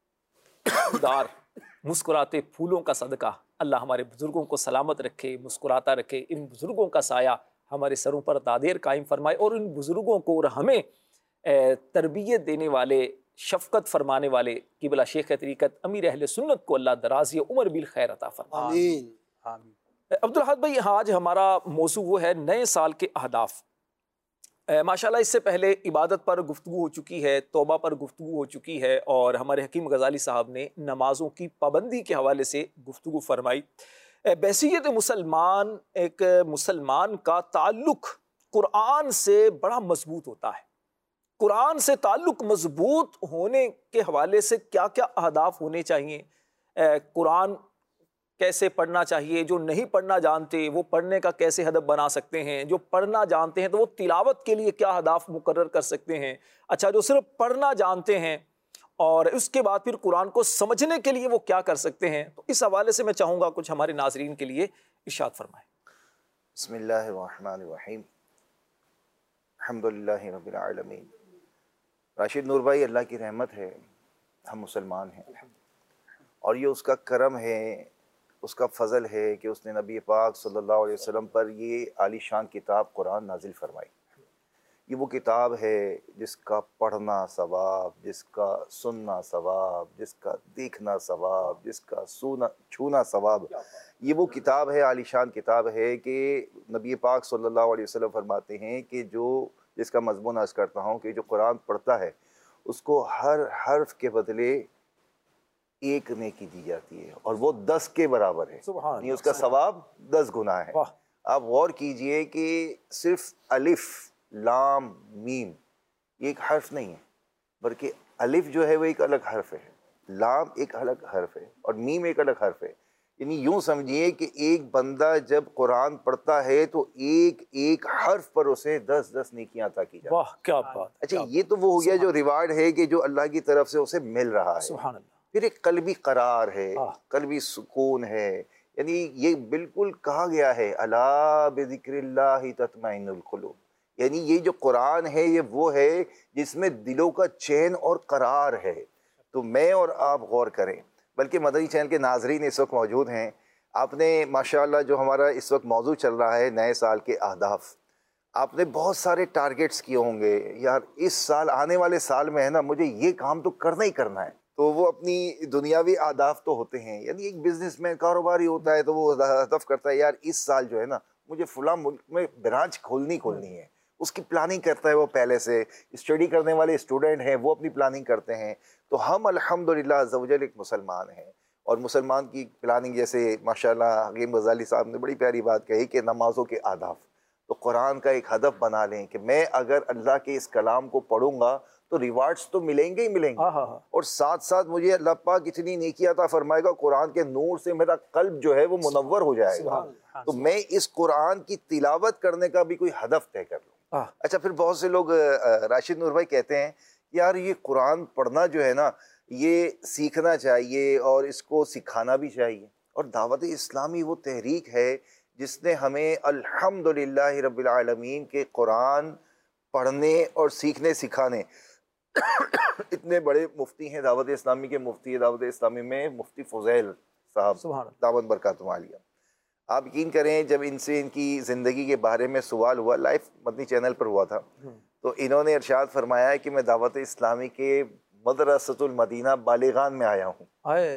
दार मुस्कुराते फूलों का सदका अल्लाह हमारे बुजुर्गों को सलामत रखे, मुस्कुराता रखे। इन बुजुर्गों का साया हमारे सरों पर दादेर कायम फरमाए और इन बुजुर्गों को और हमें तरबियत देने वाले, शफकत फरमाने वाले किबला शेख तरीक़त अमीर अहले सुन्नत को अल्लाह दराज़ी उम्र बिल खैर अता फरमाए।
आमीन
आमीन। अब्दुल अहद भाई, आज हमारा मौजू वो है नए साल के अहदाफ। माशाल्लाह इससे पहले इबादत पर गुफ्तगू हो चुकी है, तौबा पर गुफ्तगू हो चुकी है और हमारे हकीम गज़ाली साहब ने नमाज़ों की पाबंदी के हवाले से गुफ्तगू फरमाई। बैसियत मुसलमान, एक मुसलमान का ताल्लुक़ कुरान से बड़ा मजबूत होता है। कुरान से ताल्लुक़ मजबूत होने के हवाले से क्या क्या अहदाफ होने चाहिए, कुरान कैसे पढ़ना चाहिए, जो नहीं पढ़ना जानते वो पढ़ने का कैसे हदफ बना सकते हैं, जो पढ़ना जानते हैं तो वो तिलावत के लिए क्या हदाफ मुकर्रर कर सकते हैं। अच्छा, जो सिर्फ पढ़ना जानते हैं और उसके बाद फिर कुरान को समझने के लिए वो क्या कर सकते हैं, तो इस हवाले से मैं चाहूँगा कुछ हमारे नाजरीन के लिए इरशाद फरमाएं।
बिस्मिल्लाहिर्रहमानिर्रहीम, अल्हम्दुलिल्लाहि रब्बिल आलमीन। राशिद नूर भाई, अल्लाह की रहमत है, हम मुसलमान हैं और ये उसका करम है, उसका फ़ज़ल है कि उसने नबी पाक सल्लल्लाहु अलैहि वसल्लम पर ये आलीशान किताब कुरान नाजिल फरमाई। ये वो किताब है जिसका पढ़ना सवाब, जिसका सुनना सवाब, जिसका देखना सवाब, जिसका सुना छूना सवाब। ये वो किताब है, आलीशान किताब है कि नबी पाक सल्लल्लाहु अलैहि वसल्लम फरमाते हैं कि जो जिसका मज़मून अर्ज़ करता हूँ कि जो कुरान पढ़ता है उसको हर हर्फ के बदले एक नेकी दी जाती है और वो दस के बराबर है, यानी उसका सवाब दस गुना है। आप गौर कीजिए कि सिर्फ अलिफ लाम मीम ये एक हर्फ नहीं है, बल्कि अलिफ जो है वो एक अलग हर्फ है, लाम एक अलग हर्फ है और मीम एक अलग हर्फ है। यानी यूँ समझिए कि एक बंदा जब कुरान पढ़ता है तो एक एक हर्फ पर उसे दस दस नेकियां अता की जाती है।
वाह, क्या बात।
अच्छा, ये तो वो हो गया जो रिवार्ड है कि जो अल्लाह की तरफ से उसे मिल रहा है।
सुभान अल्लाह।
फिर एक कल्बी करार है, कल्बी सुकून है, यानी ये बिल्कुल कहा गया है अला बिज़िक्रिल्लाहि तत्मइन्नुल कुलूब, यानी ये जो कुरान है ये वो है जिसमें दिलों का चैन और करार है। तो मैं और आप गौर करें, बल्कि मदनी चैनल के नाजरीन इस वक्त मौजूद हैं। आपने माशाअल्लाह जो हमारा इस वक्त मौजू चल रहा है नए साल के अहदाफ, आपने बहुत सारे टारगेट्स किए होंगे, यार इस साल आने वाले साल में है ना मुझे ये काम तो करना ही करना है। तो वो अपनी दुनियावी अहदाफ तो होते हैं, यानी एक बिजनेसमैन कारोबारी होता है तो वो हदफ करता है यार इस साल जो है ना मुझे फुला मुल्क में ब्रांच खोलनी खोलनी है, उसकी प्लानिंग करता है वो पहले से। स्टडी करने वाले स्टूडेंट हैं वो अपनी प्लानिंग करते हैं। तो हम अल्हम्दुलिल्लाह अज़्ज़ा वजल एक मुसलमान हैं, और मुसलमान की प्लानिंग जैसे माशाल्लाह हकीम गज़ाली साहब ने बड़ी प्यारी बात कही कि नमाज़ों के आदाब, तो कुरान का एक हदफ बना लें कि मैं अगर अल्लाह के इस कलाम को पढ़ूंगा तो रिवार्ड्स तो मिलेंगे ही मिलेंगे, और साथ साथ मुझे अल्लाह पाक इतनी नेकी अता फरमाएगा, कुरान के नूर से मेरा कल्ब जो है वो मुनव्वर हो जाएगा। तो मैं इस कुरान की तिलावत करने का भी कोई हदफ तय कर लूँ। अच्छा, फिर बहुत से लोग राशिद नूर भाई कहते हैं यार ये कुरान पढ़ना जो है ना ये सीखना चाहिए और इसको सिखाना भी चाहिए, और दावत इस्लामी वो तहरीक है जिसने हमें अल्हम्दुलिल्लाह रब्बिल आलमीन के कुरान पढ़ने और सीखने सिखाने इतने बड़े मुफ्ती हैं दावत इस्लामी के। मुफ्ती दावत इस्लामी में मुफ्ती फुज़ैल साहब दावत बरकातुहु आलिया। आप यकीन करें जब इनसे इनकी ज़िंदगी के बारे में सवाल हुआ, लाइव मदनी चैनल पर हुआ था, तो इन्होंने इरशाद फरमाया कि मैं दावत इस्लामी के मदरसतुल मदीना बालिगान में आया हूँ।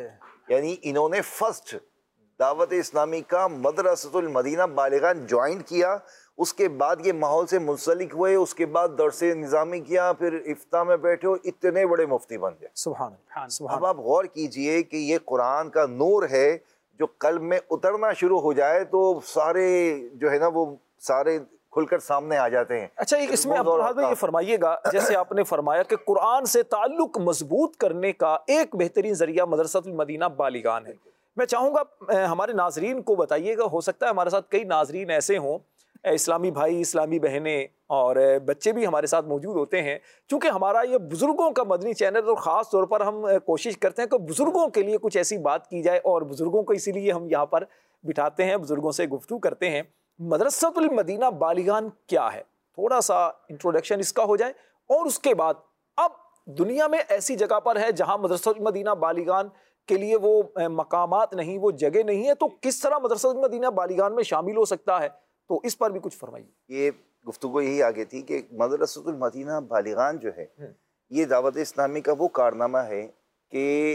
यानी इन्होंने फर्स्ट दावत इस्लामी का मदरसतुल मदीना बालिगान ज्वाइन किया, उसके बाद ये माहौल से मुंसलिक हुए, उसके बाद दरसे निज़ामी किया, फिर इफ्ता में बैठे हो, इतने बड़े मुफ्ती बन गए। सुभान अल्लाह। अब आप गौर कीजिए कि ये कुरान का नूर है जो कल्ब में उतरना शुरू हो जाए तो सारे जो है ना वो सारे खुलकर सामने आ जाते हैं।
अच्छा, एक इसमें अब्दुल भाई ये फरमाइएगा, जैसे आपने फरमाया कि कुरान से ताल्लुक मजबूत करने का एक बेहतरीन जरिया मदरसतुल मदीना बालिगान है। मैं चाहूँगा हमारे नाजरीन को बताइएगा, हो सकता है हमारे साथ कई नाजरीन ऐसे हों, इस्लामी भाई, इस्लामी बहनें और बच्चे भी हमारे साथ मौजूद होते हैं। चूँकि हमारा ये बुज़ुर्गों का मदनी चैनल, और ख़ास तौर पर हम कोशिश करते हैं कि बुज़ुर्गों के लिए कुछ ऐसी बात की जाए, और बुज़ुर्गों को इसीलिए हम यहाँ पर बिठाते हैं, बुज़ुर्गों से गुफ्तगू करते हैं। मदरसतुल मदीना बालिगान क्या है, थोड़ा सा इंट्रोडक्शन इसका हो जाए, और उसके बाद अब दुनिया में ऐसी जगह पर है जहाँ मदरसतुल मदीना बालिगान के लिए वो मकामात नहीं, वो जगह नहीं है, तो किस तरह मदरसतुल मदीना बालिगान में शामिल हो सकता है, तो इस पर भी कुछ फरमाइए।
ये गुफ्तगू यही आगे थी कि मदरसतुल मदीना बालिगान जो है ये दावत इस्लामी का वो कारनामा है कि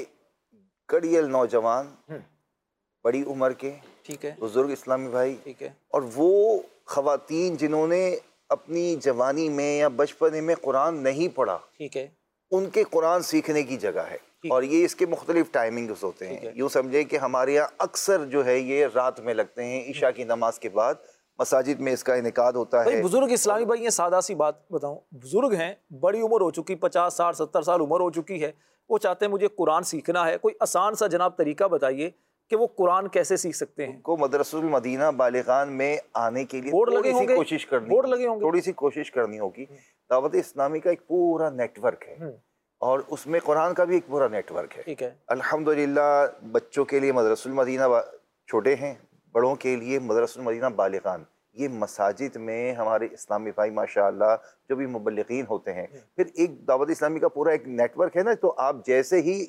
कड़ियल नौजवान, बड़ी उम्र के, ठीक है, बुजुर्ग इस्लामी भाई, ठीक है, और वो खवातीन जिन्होंने अपनी जवानी में या बचपने में कुरान नहीं पढ़ा, ठीक है, उनके कुरान सीखने की जगह है। और ये इसके मुख्तलिफ टाइमिंग्स होते हैं। यूँ समझे कि हमारे यहाँ अक्सर जो है ये रात में लगते हैं, ईशा की नमाज के बाद मसाजिद में इसका इनेकाद होता है।
बुजुर्ग इस्लामी भाई, ये सादा सी बात बताऊं, बुजुर्ग हैं, बड़ी उम्र हो चुकी, पचास साठ सत्तर साल उम्र हो चुकी है, वो चाहते हैं मुझे कुरान सीखना है, कोई आसान सा जनाब तरीका बताइए कि वो कुरान कैसे सीख सकते हैं।
को मदरसतुल मदीना बालिगान में आने के लिए बोर्ड लगे होंगे, कोशिश करनी बोर्ड लगे होंगे थोड़ी सी कोशिश करनी होगी। दावत इस्लामी का एक पूरा नेटवर्क है और उसमें कुरान का भी एक पूरा नेटवर्क है। ठीक है, अल्हम्दुलिल्लाह बच्चों के लिए मदरसतुल मदीना छोटे हैं, बड़ों के लिए मदरसतुल मदीना बालिगान। ये मसाजिद में हमारे इस्लामी भाई माशाअल्लाह जो भी मुबल्लिगीन होते हैं, फिर एक दावत इस्लामी का पूरा एक नेटवर्क है ना। तो आप जैसे ही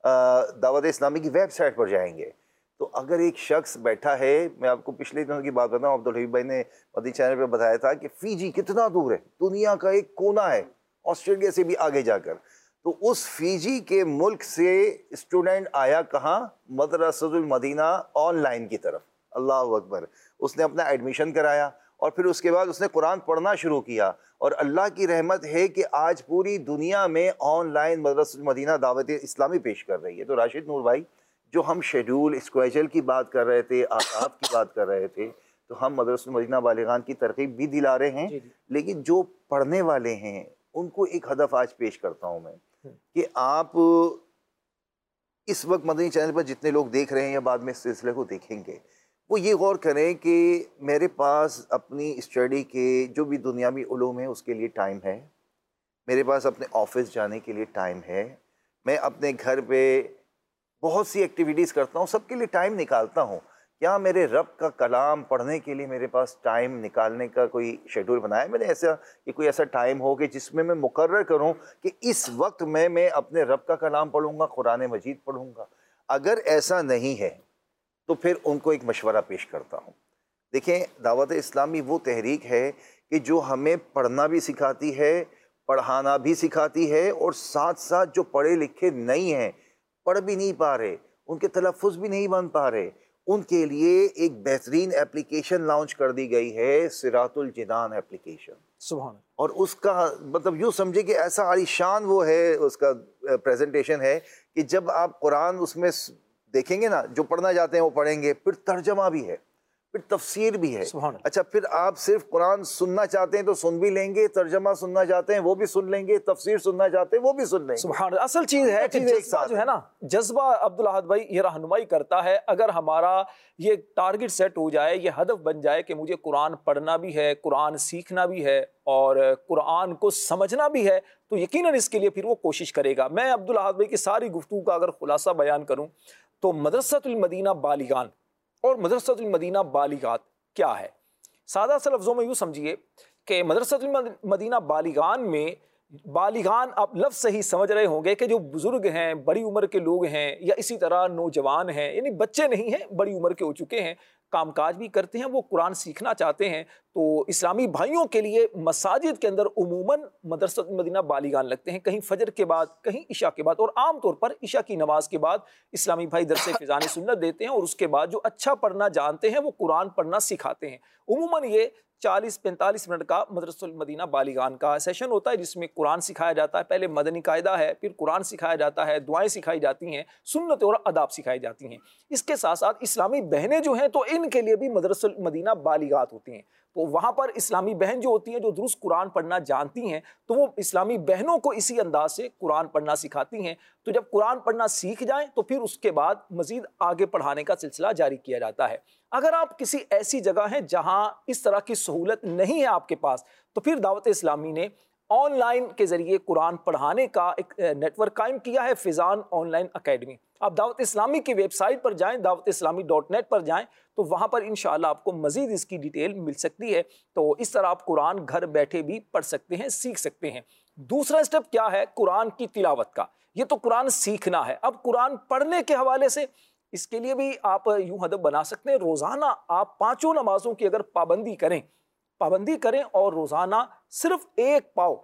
दावत इस्लामी की वेबसाइट पर जाएंगे तो अगर एक शख्स बैठा है, मैं आपको पिछले दिनों की बात बताऊँ, अब्दुल हबीब भाई ने मदनी चैनल पर बताया था कि फ़िजी कितना दूर है, दुनिया का एक कोना है, ऑस्ट्रेलिया से भी आगे जाकर। तो उस फ़िजी के मुल्क से स्टूडेंट आया कहाँ, मदरसतुल मदीना ऑनलाइन की तरफ। अल्लाह अकबर। उसने अपना एडमिशन कराया और फिर उसके बाद उसने कुरान पढ़ना शुरू किया, और अल्लाह की रहमत है कि आज पूरी दुनिया में ऑनलाइन मदरसतुल मदीना दावत इस्लामी पेश कर रही है। तो राशिद नूर भाई, जो हम शेड्यूल स्केड्यूल की बात कर रहे थे, आदाब की बात कर रहे थे, तो हम मदरसतुल मदीना बालिगान की तरकीब भी दिला रहे हैं, लेकिन जो पढ़ने वाले हैं उनको एक हदफ आज पेश करता हूँ मैं कि आप इस वक्त मदनी चैनल पर जितने लोग देख रहे हैं या बाद में इस सिलसिले को देखेंगे, वो ये गौर करें कि मेरे पास अपनी स्टडी के जो भी दुनियावी उलूम है उसके लिए टाइम है, मेरे पास अपने ऑफिस जाने के लिए टाइम है, मैं अपने घर पे बहुत सी एक्टिविटीज़ करता हूँ, सबके लिए टाइम निकालता हूँ। क्या मेरे रब का कलाम पढ़ने के लिए मेरे पास टाइम निकालने का कोई शेड्यूल बनाया मैंने, ऐसा कि कोई ऐसा टाइम हो कि जिसमें मैं मुकर्रर करूं कि इस वक्त में मैं अपने रब का कलाम पढ़ूंगा, कुरान मजीद पढ़ूंगा। अगर ऐसा नहीं है तो फिर उनको एक मशवरा पेश करता हूं। देखें, दावत इस्लामी वो तहरीक है कि जो हमें पढ़ना भी सिखाती है, पढ़ाना भी सिखाती है, और साथ साथ जो पढ़े लिखे नहीं हैं, पढ़ भी नहीं पा रहे, उनके तलफ़ुज़ भी नहीं बन पा रहे, उनके लिए एक बेहतरीन एप्लीकेशन लॉन्च कर दी गई है, सिरातुल जिनान एप्लीकेशन।
सुभान। और
उसका मतलब यूँ समझे कि ऐसा आलीशान वो है, उसका प्रेजेंटेशन है कि जब आप कुरान उसमें देखेंगे ना, जो पढ़ना चाहते हैं वो पढ़ेंगे, फिर तर्जमा भी है, फिर तफसीर भी है। अच्छा, फिर आप सिर्फ कुरान सुनना चाहते हैं तो सुन भी लेंगे, तर्जमा सुनना चाहते हैं वो भी सुन लेंगे, तफसीर सुनना चाहते हैं वो भी सुन लेंगे।
सुभान। असल चीज़ है कि जज्बा जो है ना, जज्बा अब्दुल अहद भाई ये रहनुमाई करता है। अगर हमारा ये टारगेट सेट हो जाए, ये हदफ बन जाए कि मुझे कुरान पढ़ना भी है, कुरान सीखना भी है और कुरान को समझना भी है, तो यकीनन इसके लिए फिर वो कोशिश करेगा। मैं अब्दुल अहद भाई की सारी गुफ्तगू का अगर खुलासा बयान करूँ तो मदरसतुल मदीना बालिगान और मदरसतुल मदीना बालिगात क्या है। सादा सा लफ्ज़ों में यूँ समझिए कि मदरसतुल मदीना बालिगान में, बालिगान आप लफ्ज़ से ही समझ रहे होंगे कि जो बुज़ुर्ग हैं, बड़ी उम्र के लोग हैं, या इसी तरह नौजवान हैं, यानी बच्चे नहीं हैं, बड़ी उम्र के हो चुके हैं, कामकाज भी करते हैं, वो कुरान सीखना चाहते हैं। तो इस्लामी भाइयों के लिए मसाजिद के अंदर उमूमन मदरसतुल मदीना बालिगान लगते हैं, कहीं फजर के बाद, कहीं इशा के बाद, और आम तौर पर इशा की नमाज के बाद इस्लामी भाई दरसे फिज़ान सुन्नत देते हैं, और उसके बाद जो अच्छा पढ़ना जानते हैं वो कुरान पढ़ना सिखाते हैं। उमूमन ये चालीस पैंतालीस मिनट का मदरसतुल मदीना बालिगान का सेशन होता है, जिसमें कुरान सिखाया जाता है। पहले मदनी कायदा है, फिर कुरान सिखाया जाता है, दुआएं सिखाई जाती हैं, सुन्नत और अदाब सिखाई जाती हैं। इसके साथ साथ इस्लामी बहनें जो हैं तो इनके लिए भी मदरसतुल मदीना बालिगात होती हैं। तो वहाँ पर इस्लामी बहन जो होती हैं, जो दुरुस्त कुरान पढ़ना जानती हैं, तो वो इस्लामी बहनों को इसी अंदाज से कुरान पढ़ना सिखाती हैं। तो जब कुरान पढ़ना सीख जाएं तो फिर उसके बाद मज़ीद आगे पढ़ाने का सिलसिला जारी किया जाता है। अगर आप किसी ऐसी जगह हैं जहाँ इस तरह की सहूलत नहीं है आपके पास, तो फिर दावत इस्लामी ने ऑनलाइन के ज़रिए कुरान पढ़ाने का एक नेटवर्क कायम किया है, फिज़ान ऑनलाइन अकेडमी। आप दावत इस्लामी की वेबसाइट पर जाएं, दावत इस्लामी डॉट नेट पर जाएं, तो वहाँ पर इंशाअल्लाह आपको मज़ीद इसकी डिटेल मिल सकती है। तो इस तरह आप कुरान घर बैठे भी पढ़ सकते हैं, सीख सकते हैं। दूसरा स्टेप क्या है कुरान की तिलावत का, ये तो कुरान सीखना है। अब कुरान पढ़ने के हवाले से इसके लिए भी आप यूँ हदफ बना सकते हैं, रोज़ाना आप पाँचों नमाजों की अगर पाबंदी करें पाबंदी करें और रोज़ाना सिर्फ एक पाव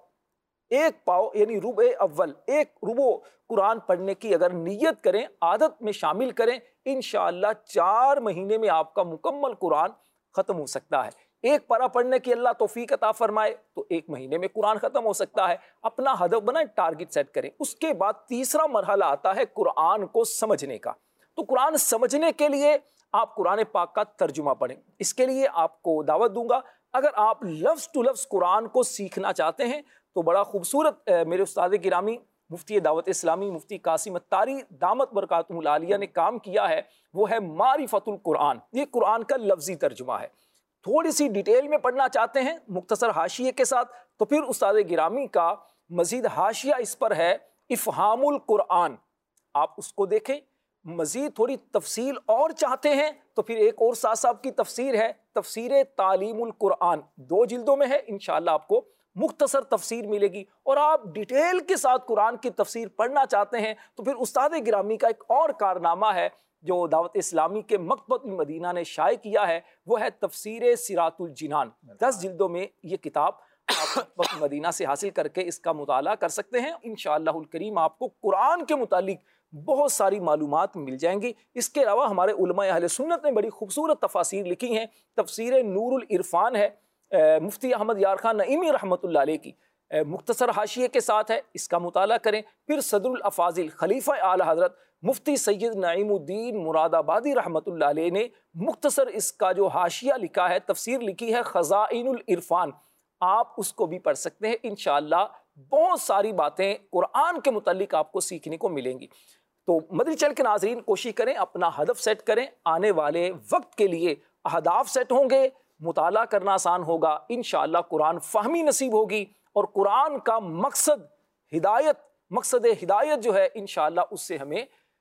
एक पाव यानी रुबे अव्वल, एक रुबो कुरान पढ़ने की अगर नियत करें, आदत में शामिल करें, इंशाअल्लाह चार महीने में आपका मुकम्मल कुरान ख़त्म हो सकता है। एक पारा पढ़ने की अल्लाह तौफीक अता फरमाए तो एक महीने में कुरान ख़त्म हो सकता है। अपना हदफ बनाएं, टारगेट सेट करें। उसके बाद तीसरा मरहला आता है कुरान को समझने का। तो कुरान समझने के लिए आप कुरान पाक का तर्जुमा पढ़ें। इसके लिए आपको दावत दूंगा, अगर आप लफ्ज़ टू लफ्ज़ कुरान को सीखना चाहते हैं तो बड़ा खूबसूरत मेरे उस्ताद गिरामी मुफ्ती दावत इस्लामी मुफ्ती कासिम अत्तारी दामत बरकातुहुल आलिया ने काम किया है, वो है मारिफतुल कुरान। ये कुरान का लफ्ज़ी तर्जुमा है। थोड़ी सी डिटेल में पढ़ना चाहते हैं मुख्तसर हाशिये के साथ, तो फिर उस्ताद गिरामी का मज़ीद हाशिया इस पर है, इफ़हामुल कुरान, आप उसको देखें। मज़ीद थोड़ी तफसील और चाहते हैं तो फिर एक और साथ साहब की तफसीर है, तफसीर तालीमुल कुरान, दो जिल्दों में है। इंशाअल्लाह आपको मुख्तसर तफसीर मिलेगी। और आप डिटेल के साथ कुरान की तफसीर पढ़ना चाहते हैं तो फिर उस्ताद गिरामी का एक और कारनामा है जो दावत इस्लामी के मकतबतुल मदीना ने शाये किया है, वो है तफसीर सिरातुल जिनान। दस जिल्दों में ये किताब आप मकतबतुल मदीना से हासिल करके इसका मुताला कर सकते हैं। इंशाअल्लाहुल करीम आपको कुरान के मुतालिक बहुत सारी मालूमात मिल जाएंगी। इसके अलावा हमारे उलमाए अहले सुन्नत ने बड़ी खूबसूरत तफासीर लिखी हैं। तफसीर नूरुल इरफान है, ए, मुफ्ती अहमद यार खान नईमी रहमतुल्लाह अलैह की, ए, मुख्तसर हाशिये के साथ है, इसका मुताला करें। फिर सदरुल अफाजिल खलीफा आला हज़रत मुफ्ती सैयद नईमुद्दीन मुरादाबादी रहमतुल्लाह अलैह ने मुख्तसर इसका जो हाशिया लिखा है, तफसीर लिखी है ख़ज़ाइनुल इरफान, आप उसको भी पढ़ सकते हैं। इंशाअल्लाह बहुत सारी बातें कुरान के मुतालिक आपको सीखने को मिलेंगी। तो मदरी चैनल के नाज़रीन कोशिश करें, अपना हदफ सेट करें, आने वाले वक्त के लिए अहदाफ सेट होंगे, मुताला करना आसान होगा, इंशाअल्लाह कुरान फ़हमी नसीब होगी और कुरान का मकसद हिदायत, मकसद हिदायत जो है इंशाअल्लाह उससे हमें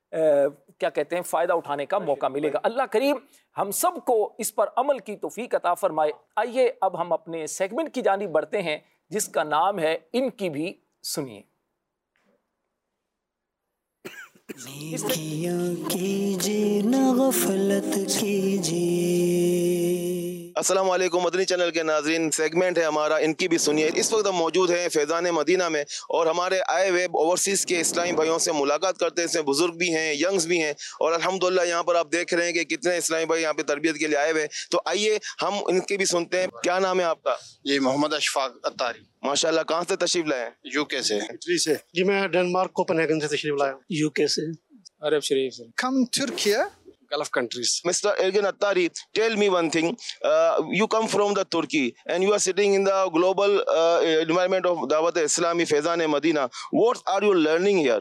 क्या कहते हैं फ़ायदा उठाने का मौका मिलेगा। अल्लाह करीम हम सब को इस पर अमल की तौफीक अता फरमाए। आइए अब हम अपने सेगमेंट की जानिब बढ़ते हैं जिसका नाम है इनकी भी सुनिए।
नेकियां कीजिए न गफलत कीजिए।
अस्सलाम वालेकुम मदनी चैनल के नाजरीन, सेगमेंट है हमारा इनकी भी सुनिए। इस वक्त हम मौजूद हैं फैज़ान मदीना में और हमारे आए हुए ओवरसीज़ के इस्लामी भाइयों से मुलाकात करते हैं। इसमें बुज़ुर्ग भी हैं, यंग्स भी हैं और अल्हम्दुलिल्लाह यहाँ पर आप देख रहे हैं कि कितने इस्लामी भाई यहाँ पे तरबियत के लिए आए हुए हैं। तो आइए हम इनके भी सुनते हैं। क्या नाम है आपका?
जी मोहम्मद अशफाक अत्तारी।
माशाल्लाह, कहाँ से तशरीफ लाए हैं?
यूके से।
इटली से। जी मैं डेनमार्क कोपेनहेगन से तशरीफ लाया हूँ।
यूके से।
अरब शरीफ से।
कम तुर्की
Gulf countries. Mister Ergin Attari, tell me one thing. Uh, you come from the Turkey and you are sitting in the global uh, environment of Dawat Islami Faizan Medina. What are you learning here?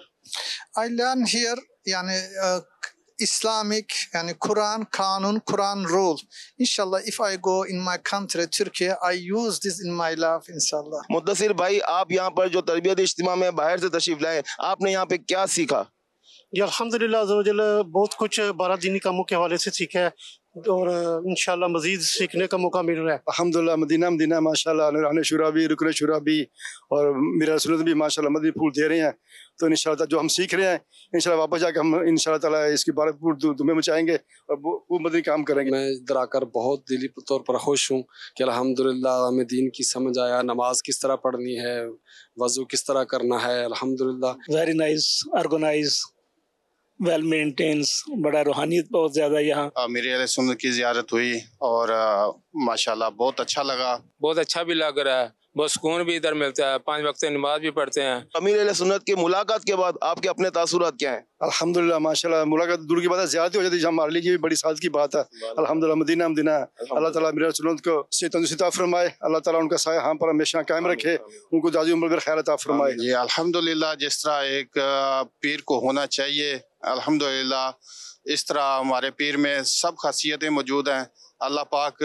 I learn here yani uh, Islamic yani Quran, Kanun, Quran rule. Inshallah, if I go in my country, Turkey, I use this in my life, inshallah.
Muddassir भाई, आप यहाँ पर जो तरबियत इज्तिमा में बाहर से तशरीफ लाए, आपने यहाँ पे क्या सीखा?
जी अल्हम्दुलिल्लाह अज़्ज़वजल बहुत कुछ बारह दीनी कामों के हवाले से सीखा है और इंशाल्लाह मज़ीद सीखने का मौका मिल रहा है।
अल्हम्दुलिल्लाह मदीना मदीना माशाल्लाह रहने शुरा भी रुकने शुरा भी और मेरा सुन्नत भी माशाल्लाह मदनी फूल दे रहे हैं। तो इंशाल्लाह जो हम सीख रहे हैं इंशाल्लाह वापस जाकर हम इंशाल्लाह ताला इसकी बारकपूर दुमे मचाएंगे और वो मदनी काम करेंगे।
मैं इधर आकर बहुत दिली तौर पर खुश हूँ कि अल्हम्दुलिल्लाह हमें दीन की समझ आया, नमाज किस तरह पढ़नी है, वज़ू किस तरह करना है। अल्हम्दुलिल्लाह
very nice, organize, well maintenance, बड़ा रूहानियत बहुत ज़्यादा यहाँ।
मेरे अहले सुन्नत की ज़ियारत हुई और माशाल्लाह बहुत अच्छा लगा।
बहुत अच्छा भी लग रहा है, बहुत सुकून भी इधर मिलता है, पांच वक्त नमाज भी पढ़ते हैं।
अमीर अहले सुन्नत की मुलाकात के बाद आपके अपने तासुरात क्या हैं?
अल्हम्दुलिल्लाह माशाल्लाह मुलाकात दूर की बात है, ज़्यादा हो जाती है, हमारे लिए बड़ी साथ की बात है। अल्हम्दुलिल्लाह मदीना मदीना, अल्लाह ताला मेरे सुन्नत को से तंदुरुस्ती अता फरमाए, अल्लाह ताला उनका साया हम पर हमेशा कायम रखे, उनको दादी उम्र भर खैर अता फरमाए।
जी अल्हम्दुलिल्लाह, जिस तरह एक पीर को होना चाहिए, अल्हम्दुलिल्लाह इस तरह हमारे पीर में सब खासियतें मौजूद हैं। अल्लाह पाक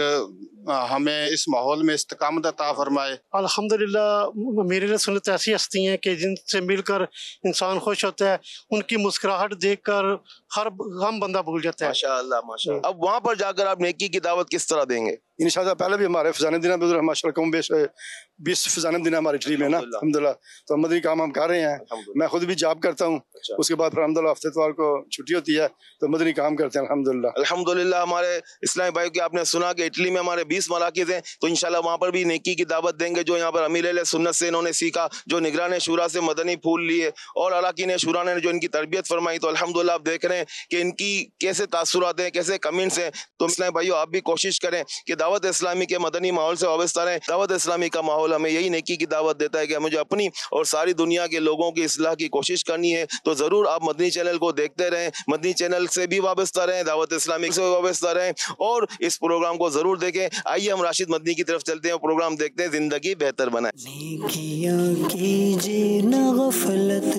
हमें इस माहौल में इस्तिकामत अता फरमाए।
अल्हम्दुलिल्लाह मेरे लिए सुन्नत ऐसी हस्ती हैं कि जिनसे मिलकर इंसान खुश होता है, उनकी मुस्कुराहट देखकर हर गम बंदा भूल जाता है।
माशाअल्लाह माशाअल्लाह। अब वहाँ पर जाकर आप नेकी की दावत किस तरह देंगे?
इंशाअल्लाह पहले भी हमारे फजान दिन माशाअल्लाह कम बेश बीस फजान दिन हमारे इटली में ना अल्हम्दुलिल्लाह, तो मदनी काम हम कर रहे हैं। मैं खुद भी जॉब करता हूँ, उसके बाद फिर अल्हम्दुलिल्लाह हफ्ते इतवार को छुट्टी होती है तो मदनी काम करते हैं अल्हम्दुलिल्लाह।
अल्हम्दुलिल्लाह हमारे इस्लामी भाइयों की आपने सुना कि इटली में हमारे बीस मराकिज़ हैं, तो इंशाल्लाह वहाँ पर भी नेकी की दावत देंगे जो यहाँ पर अमीर अहले सुन्नत से इन्होंने सीखा, जो निगरान शुरा से मदनी फूल लिए और अराकीन शुरा ने जो इनकी तरबियत फरमाई। तो अल्हम्दुलिल्लाह आप देख रहे हैं कि इनकी कैसे तासुरात हैं, कैसे कमेंट्स हैं। तो इस्लामी भाइयों आप भी कोशिश करें कि दावत इस्लामी के मदनी माहौल से वाबस्ता रहें। दावत इस्लामी का माहौल हमें यही नेकी की दावत देता है कि मुझे अपनी और सारी दुनिया के लोगों की इस्लाह की कोशिश करनी है। तो ज़रूर आप मदनी चैनल को देखते रहें, मदनी चैनल से भी वाबस्ता रहें, दावत इस्लामी से वाबस्ता रहें और इस प्रोग्राम को ज़रूर देखें। आइए हम राशिद मदनी की तरफ चलते हैं और प्रोग्राम देखते हैं, ज़िंदगी बेहतर बनाएं।
नेकियां कीजिए न गफलत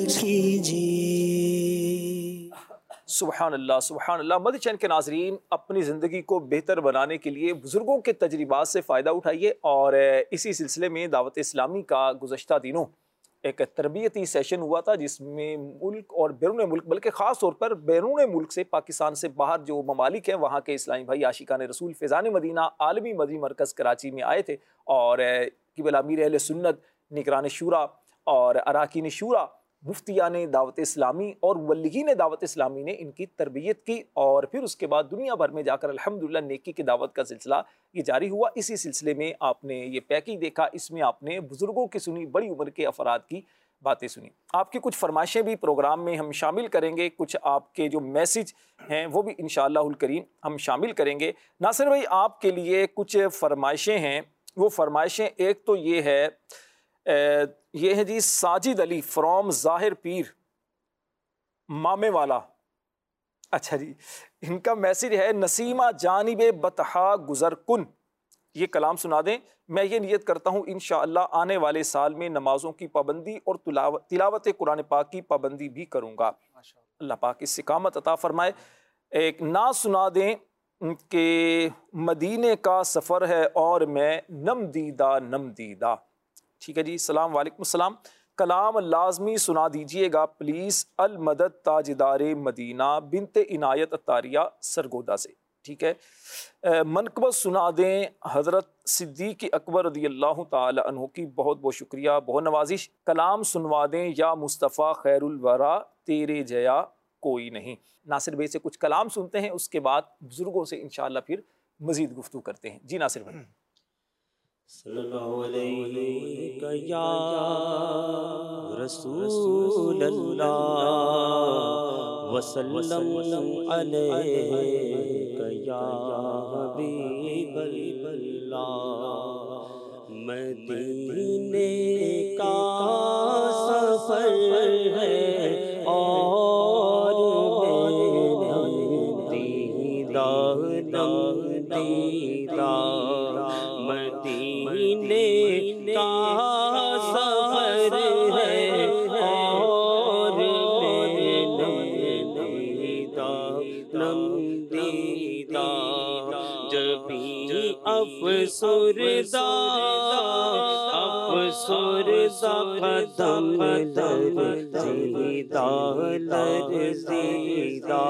कीजिए।
सुबहान अल्लाह सुबहान अल्लाह। मदनी चैनल के नाजरीन, अपनी ज़िंदगी को बेहतर बनाने के लिए बुज़ुर्गों के तजर्बात से फ़ायदा उठाइए और इसी सिलसिले में दावत इस्लामी का गुज़श्ता दिनों एक तरबियती सेशन हुआ था जिसमें मुल्क और बैरून मुल्क, बल्कि ख़ास तौर पर बैरून मुल्क से, पाकिस्तान से बाहर जो ममालिक हैं वहाँ के इस्लामी भाई आशिकान रसूल फैज़ान मदीना आलमी मदनी मरकज़ कराची में आए थे और क़िबला अमीर अहले सुन्नत, निगरान शूरा और अराकीन शूरा, मुफ्तियान दावत इस्लामी और मुबल्लिगीन दावत इस्लामी ने इनकी तरबियत की और फिर उसके बाद दुनिया भर में जाकर अल्हम्दुलिल्लाह नेकी की दावत का सिलसिला ये जारी हुआ। इसी सिलसिले में आपने ये पैकेज देखा, इसमें आपने बुज़ुर्गों की सुनी, बड़ी उम्र के अफराद की बातें सुनी। आपकी कुछ फरमाइशें भी प्रोग्राम में हम शामिल करेंगे, कुछ आपके जो मैसेज हैं वो भी इंशाअल्लाहुल करीम हम शामिल करेंगे। नासिर भाई, आपके लिए कुछ फरमाइशें हैं, वो फरमाइशें एक तो ये है, ए, ये है जी साजिद अली फ्रॉम ज़ाहिर पीर मामे वाला। अच्छा जी, इनका मैसेज है, नसीमा जानिबे बतहा गुज़र कुन, ये कलाम सुना दें। मैं ये नियत करता हूँ इंशाअल्लाह आने वाले साल में नमाज़ों की पाबंदी और तिलावत कुरान पाक की पाबंदी भी करूँगा। अल्लाह पाक इस्तिकामत अता फरमाए। एक ना सुना दें कि मदीने का सफ़र है और मैं नम दीदा नम दीदा। ठीक है जी, सलाम वालेकुम सलाम। कलाम लाजमी सुना दीजिएगा प्लीज़। अल मदद ताजदार मदीना बिनते इनायत अतारिया सरगोदा से। ठीक है, मनकबत सुना दें हज़रत सिद्दीक़ अकबर रज़ियल्लाहु ताला अन्हु की। बहुत बहुत शुक्रिया, बहुत नवाजिश। कलाम सुनवा दें या मुस्तफ़ा खैरुल वरा तेरे जया कोई नहीं। नासिर भाई से कुछ कलाम सुनते हैं, उसके बाद बुज़ुर्गों से इंशाअल्लाह फिर मज़ीद गुफ्तगू करते हैं। जी नासिर भाई।
सल्लल्लाहु अलैहि या रसूल अल्लाह वसल्लम अलैका या हबीब अल्लाह। मदीने का सफर है और दीदार दीदार। मदीने का सफर है और अफसुरदा अफसुरदा कदम लरज़ीदा लरज़ीदा।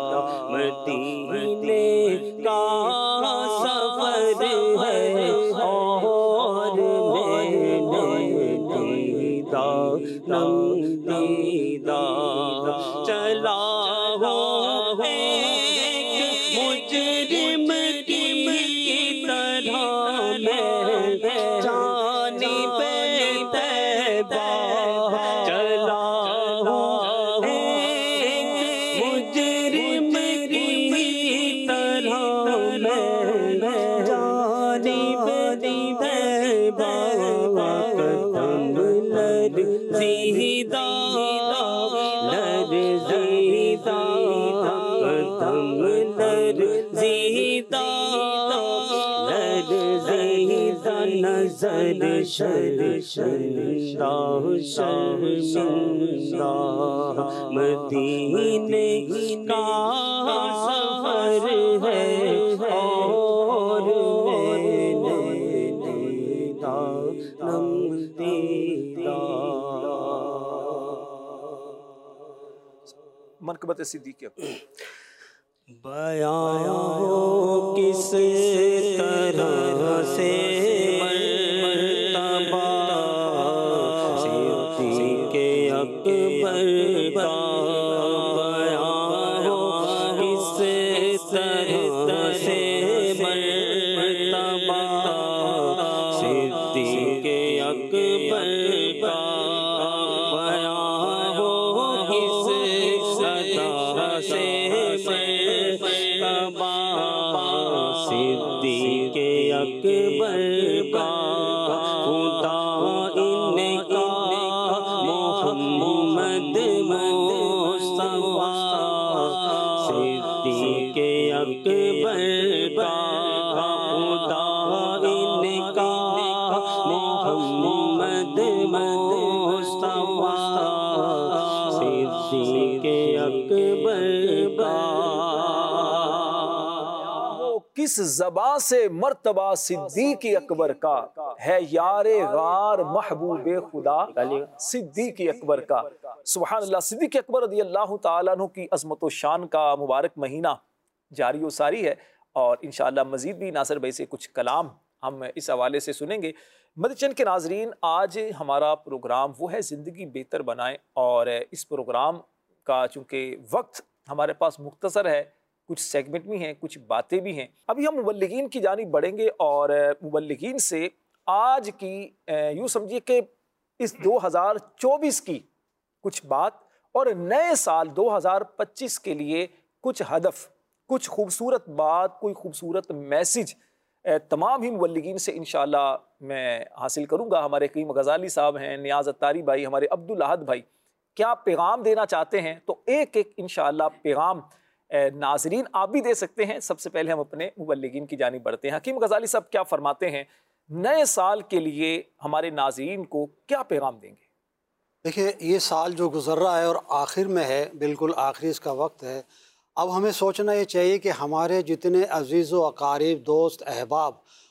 मदीने का सफर है और मैंने दीदा नम दीदा। चला हो एक मुजरिम की तरह मैं जानिब तैबा। चला हो एक मुजरिम की तरह मैं जानिब तैबा। कदम लरज़ीदा लरज़ीदा कदम लरज़ीदा लरज़ीदा। नज़र शर्मिंदा शर्मिंदा। मदीने का सफर है और मैंने दीदा नम दीदा।
मनकबत सिद्दीक़
बयां किस तरह से मर्तबा सिद्दीक़ अकबर का। बयां किस तरह से मर्तबा सिद्दीक़ अकबर का। बयां किस तरह से सिद्दीक़ अकबर का। खुदा इनका मोहम्मद मुस्तफ़ा सिद्दीक़ अकबर का। खुदा इनका मोहम्मद मुस्तफ़ा सिद्दीक़ अकबर का।
किस ज़बां से मर्तबा सिद्दीक़ अकबर का है यारे गार महबूबे खुदा सिद्दीक़ अकबर का। सुभान अल्लाह। सिद्दीक़ अकबर रज़ियल्लाहु ताला अन्हु की अज़मत व शान का मुबारक महीना जारी व सारी है और इंशाअल्लाह मज़ीद भी नासिर भाई से कुछ कलाम हम इस हवाले से सुनेंगे। मदचन के नाजरीन, आज हमारा प्रोग्राम वो है ज़िंदगी बेहतर बनाएं और इस प्रोग्राम का चूँकि वक्त हमारे पास मुख्तसर है, कुछ सेगमेंट भी हैं, कुछ बातें भी हैं। अभी हम मुबल्लिगीन की जानिब बढ़ेंगे और मुबल्लिगीन से आज की यूँ समझिए कि इस दो हज़ार चौबीस की कुछ बात और नए साल दो हज़ार पच्चीस के लिए कुछ हदफ, कुछ खूबसूरत बात, कोई खूबसूरत मैसेज तमाम ही मुबल्लिगीन से इंशाअल्लाह मैं हासिल करूँगा। हमारे कईम गज़ाली साहब हैं, नियाज़ अत्तारी भाई, हमारे अब्दुल अहद भाई क्या पैगाम देना चाहते हैं, तो एक एक इंशाअल्लाह पैगाम नाजरीन आप भी दे सकते हैं। सबसे पहले हम अपने मुबल्लिगीन की जानिब बढ़ते हैं। हकीम गज़ाली साहब क्या फरमाते हैं, नए साल के लिए हमारे नाजरीन को क्या पैगाम देंगे?
देखिए, ये साल जो गुज़र रहा है और आखिर में है, बिल्कुल आखिरी इसका वक्त है। अब हमें सोचना ये चाहिए कि हमारे जितने अजीज़ व अकारीब, दोस्त, अहबाब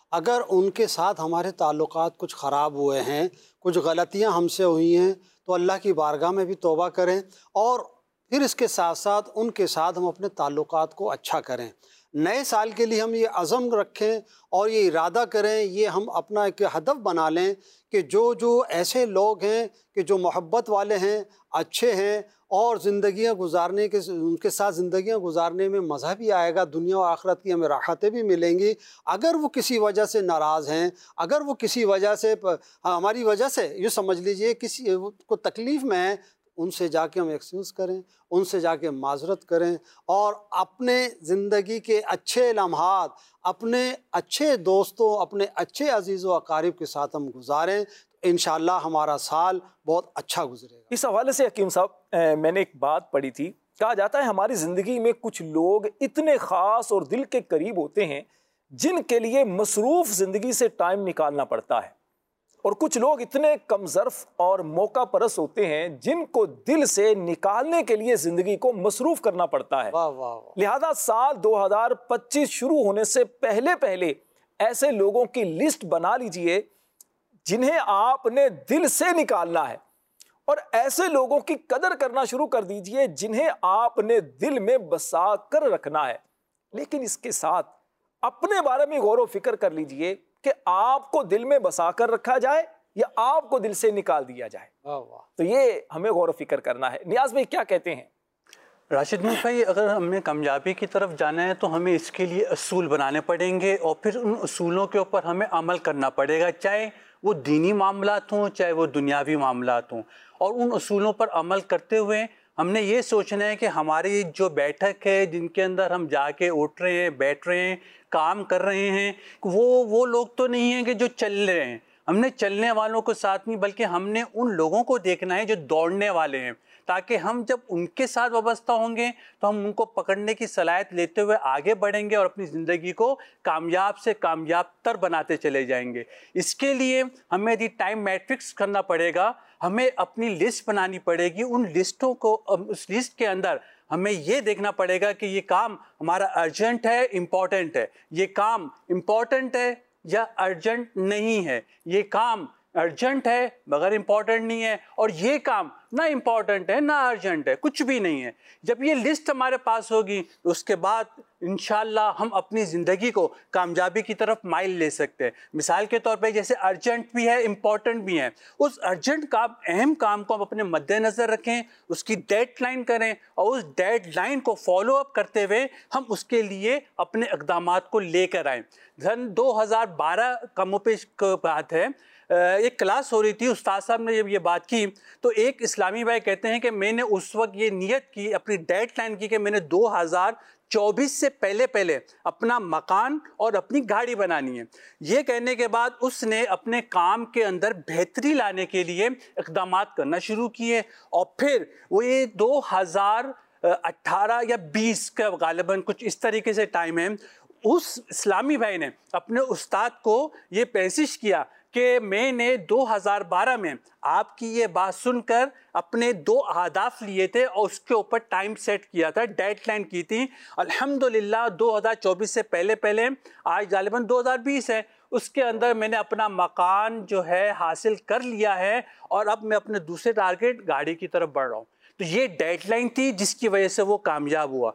अगर उनके साथ हमारे ताल्लुकात कुछ ख़राब हुए हैं, कुछ गलतियां हमसे हुई हैं, तो अल्लाह की बारगाह में भी तौबा करें और फिर इसके साथ साथ उनके साथ हम अपने ताल्लुकात को अच्छा करें। नए साल के लिए हम ये अज़म रखें और ये इरादा करें, ये हम अपना एक हदफ बना लें कि जो जो ऐसे लोग हैं कि जो मोहब्बत वाले हैं, अच्छे हैं और ज़िंदगियाँ गुजारने के उनके साथ ज़िंदगियाँ गुजारने में मज़ा भी आएगा, दुनिया और आखिरत की हमें राहतें भी मिलेंगी। अगर वो किसी वजह से नाराज़ हैं, अगर वो किसी वजह से हमारी वजह से यूँ समझ लीजिए किसी को तकलीफ़ में है, उनसे जाके हम एक्सक्यूज़ करें, उनसे जाके माजरत करें और अपने ज़िंदगी के अच्छे लम्हात अपने अच्छे दोस्तों, अपने अच्छे अजीज़ व अकारिब के साथ हम गुजारें, तो इंशाअल्लाह हमारा साल बहुत अच्छा गुजरेगा।
इस हवाले से हकीम साहब, मैंने एक बात पढ़ी थी, कहा जाता है हमारी ज़िंदगी में कुछ लोग इतने ख़ास और दिल के करीब होते हैं जिनके लिए मसरूफ़ ज़िंदगी से टाइम निकालना पड़ता है, और कुछ लोग इतने कमज़र्फ़ और मौका परस होते हैं जिनको दिल से निकालने के लिए ज़िंदगी को मसरूफ़ करना पड़ता है।
वाह वाह वाह।
लिहाजा साल दो हज़ार पच्चीस शुरू होने से पहले पहले ऐसे लोगों की लिस्ट बना लीजिए जिन्हें आपने दिल से निकालना है, और ऐसे लोगों की कदर करना शुरू कर दीजिए जिन्हें आपने दिल में बसा कर रखना है। लेकिन इसके साथ अपने बारे में गौर व फिक्र कर लीजिए कि आपको दिल में बसा कर रखा जाए या आपको दिल से निकाल दिया जाए।
वाह वाह।
तो ये हमें गौर व फिक्र करना है। नियाज भाई क्या कहते हैं?
राशिद भाई, अगर हमें कामयाबी की तरफ जाना है तो हमें इसके लिए असूल बनाने पड़ेंगे और फिर उन असूलों के ऊपर हमें अमल करना पड़ेगा, चाहे वो दीनी मामलात हों चाहे वो दुनियावी मामलात हों। और उन असूलों पर अमल करते हुए हमने ये सोचना है कि हमारी जो बैठक है, जिनके अंदर हम जाके उठ रहे हैं, बैठ रहे हैं, काम कर रहे हैं, वो वो लोग तो नहीं हैं कि जो चल रहे हैं। हमने चलने वालों को साथ नहीं, बल्कि हमने उन लोगों को देखना है जो दौड़ने वाले हैं, ताकि हम जब उनके साथ वाबस्ता होंगे तो हम उनको पकड़ने की सलाहियत लेते हुए आगे बढ़ेंगे और अपनी ज़िंदगी को कामयाब से कामयाब तर बनाते चले जाएंगे। इसके लिए हमें यदि टाइम मैट्रिक्स करना पड़ेगा, हमें अपनी लिस्ट बनानी पड़ेगी। उन लिस्टों को, उस लिस्ट के अंदर हमें ये देखना पड़ेगा कि ये काम हमारा अर्जेंट है, इम्पॉर्टेंट है, ये काम इम्पॉर्टेंट है या अर्जेंट नहीं है, ये काम अर्जेंट है मगर इम्पॉर्टेंट नहीं है, और ये काम ना इम्पॉर्टेंट है ना अर्जेंट है, कुछ भी नहीं है। जब ये लिस्ट हमारे पास होगी तो उसके बाद इंशाअल्लाह हम अपनी ज़िंदगी को कामयाबी की तरफ माइल ले सकते हैं। मिसाल के तौर पे जैसे अर्जेंट भी है, इम्पॉर्टेंट भी है, उस अर्जेंट काम, अहम काम को हम अपने मद्देनज़र रखें, उसकी डेडलाइन करें और उस डेडलाइन को फॉलो अप करते हुए हम उसके लिए अपने इक़दामात को लेकर आएँ। सन दो हज़ार बारह का मुपेश बात है, एक क्लास हो रही थी, उस्ताद साहब ने जब ये बात की तो एक इस्लामी भाई कहते हैं कि मैंने उस वक्त ये नियत की, अपनी डेडलाइन की कि मैंने दो हज़ार चौबीस से पहले पहले अपना मकान और अपनी गाड़ी बनानी है। ये कहने के बाद उसने अपने काम के अंदर बेहतरी लाने के लिए इक़दाम करना शुरू किए, और फिर वो ये दो हज़ार अट्ठारह या बीस का गालिबन कुछ इस तरीके से टाइम है, उस इस्लामी भाई ने अपने उस्ताद को ये पेशिश किया कि मैंने दो हज़ार बारह में आपकी ये बात सुनकर अपने दो अहदाफ लिए थे और उसके ऊपर टाइम सेट किया था, डेडलाइन की थी। अल्हम्दुलिल्लाह दो हज़ार चौबीस से पहले पहले आज गालिबन दो हज़ार बीस है, उसके अंदर मैंने अपना मकान जो है हासिल कर लिया है और अब मैं अपने दूसरे टारगेट गाड़ी की तरफ बढ़ रहा हूँ। तो ये डेडलाइन थी जिसकी वजह से वो कामयाब हुआ।